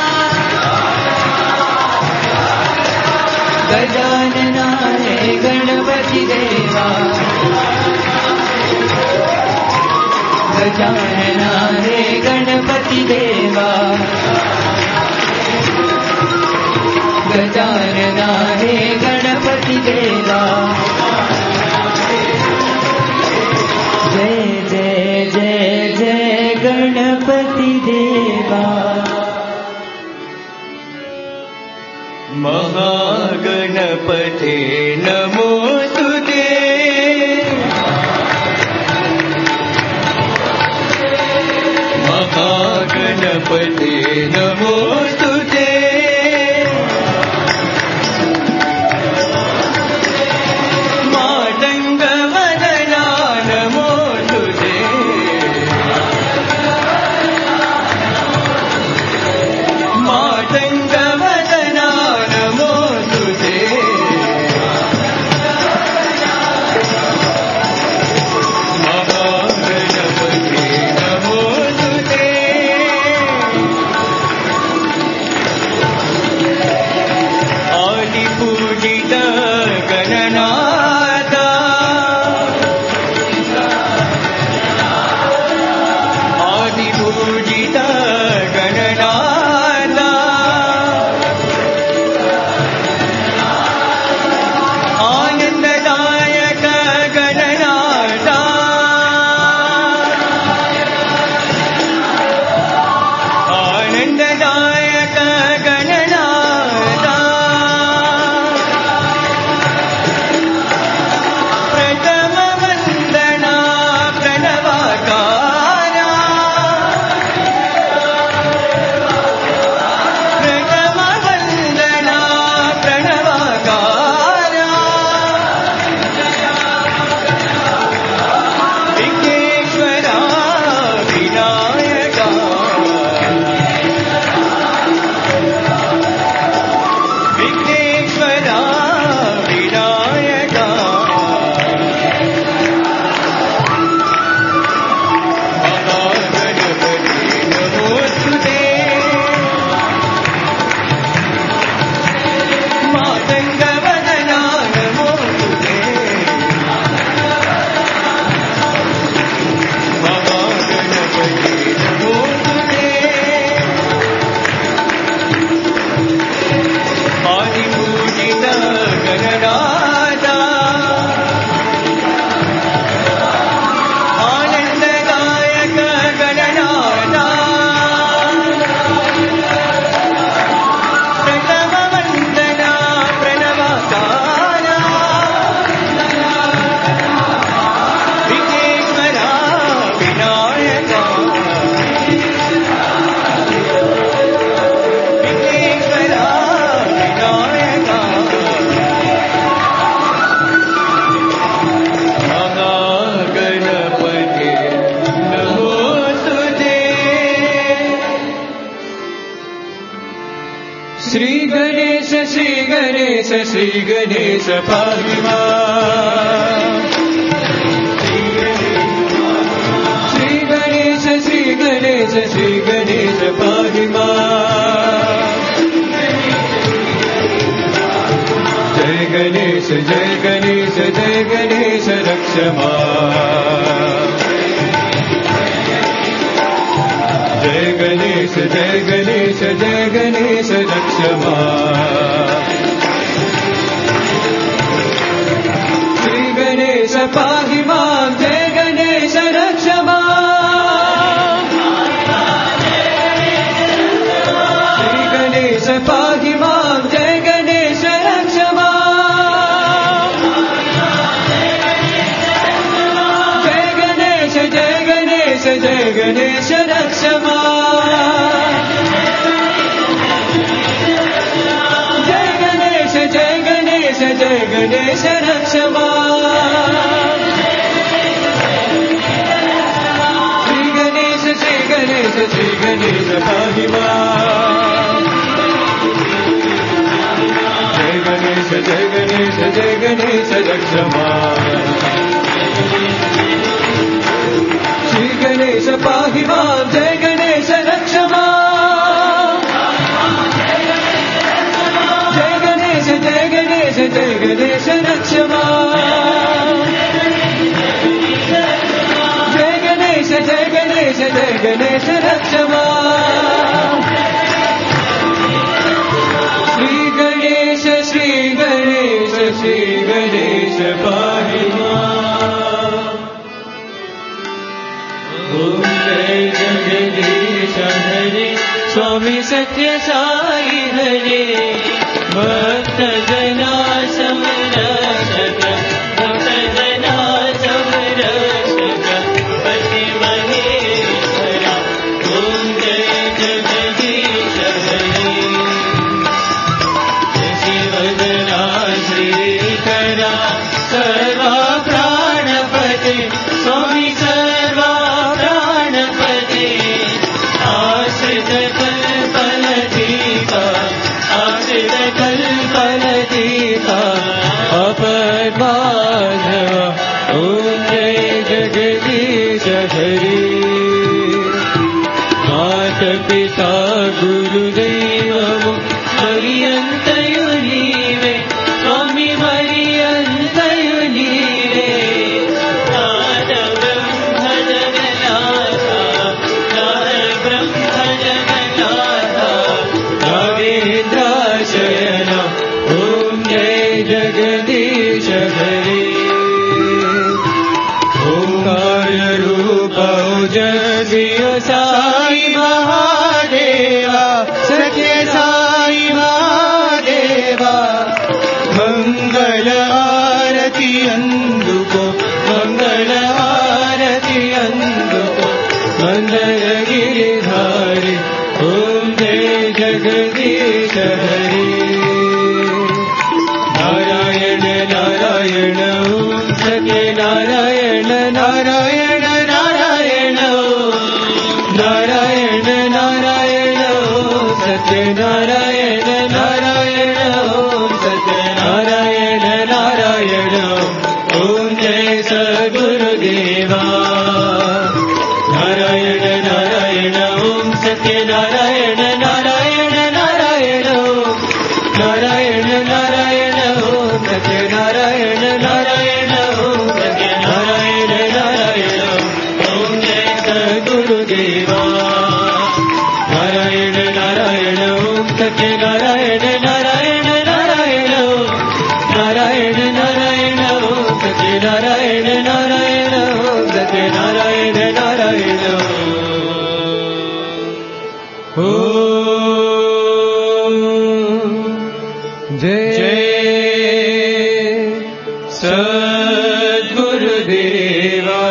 गजानना हे गणपति देवा गजानना हे गणपति देवा गजानना हे गणपति देवा जय जय जय जय गणपति देवा महागणपते नमोस्तुते महागणपते नमोस्तुते मातङ्गवदना नमोस्तुते मातङ्गवदना नमोस्तुते श्री गणेश पाहि मां श्री गणेश पाहि मां जय गणेश रक्ष मां जय गणेश रक्ष मां श्री गणेश पाहि मां जय गणेश रक्ष मां श्री गणेश पाहि मां जय गणेश रक्ष मां जय गणेश रक्ष मां जय गणेश रक्ष मां श्री गणेश पाहि मां जय गणेश रक्ष मां श्री गणेश पाहि मां जय गणेश रक्ष मां जय गणेश रक्ष मां जय गणेश रक्ष मां श्री गणेश पाहि मां ओम जय जगदीश हरे स्वामी सत्य साई हरे भक्त जना समरक्षक पति महेश्वरा ओम जय जगदीश हरे शिवदना श्रीकरा सर्वा प्राणपते स्वामी सर्वा प्राणपते आश्रित कल्पलतीका अपमाधव ओम जय जगदीश हरे मात पिता गुरुदेव पर्यन्तयु नीवे स्वामी पर्यन्तयु नीवे नागेन्द्राशयन ओम जय जगदीश हरे ओंकार रूप जगदीश साई महादेवा सत्य साई महादेवा मंगल आरती अंदुको मंगल गिरिधारी ओम जय जगदीश हरे नारायण नारायण ओम सत्य नारायण नारायण नारायण नारायण नारायण ओम सत्य नारायण नारायण ओम सत्य नारायण नारायण ओम जय सद्गुरुदेवा नारायण नारायण ओम सत्य नारायण नारायण नारायण नारायण नारायण ओम सत्य नारायण नारायण ओम सत्य नारायण नारायण ओम जय सद्गुरुदेवा नारायण नारायण ओम सत्य नारायण नारायण नारायण नारायण नारायण ओम सत्य नारायण नारायण ओम सत्य नारायण नारायण ओम जय सद्गुरुदेवा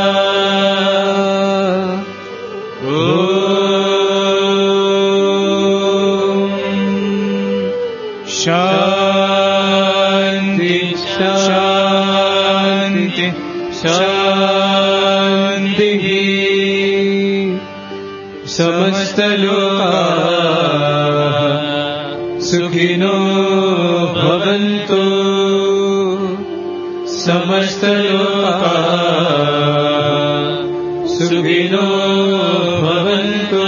शांति शांति शांति समस्त लोका सुखिनो भवन्तु समस्तलोकाः सुखिनो भवन्तु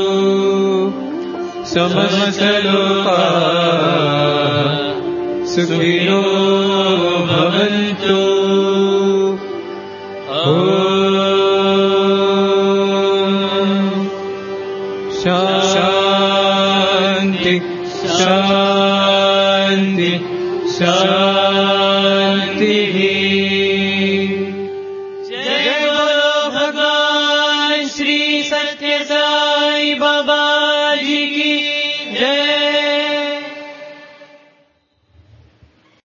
समस्तलोकाः सुखिनो भवन्तु शान्ति शान्ति शान्तिः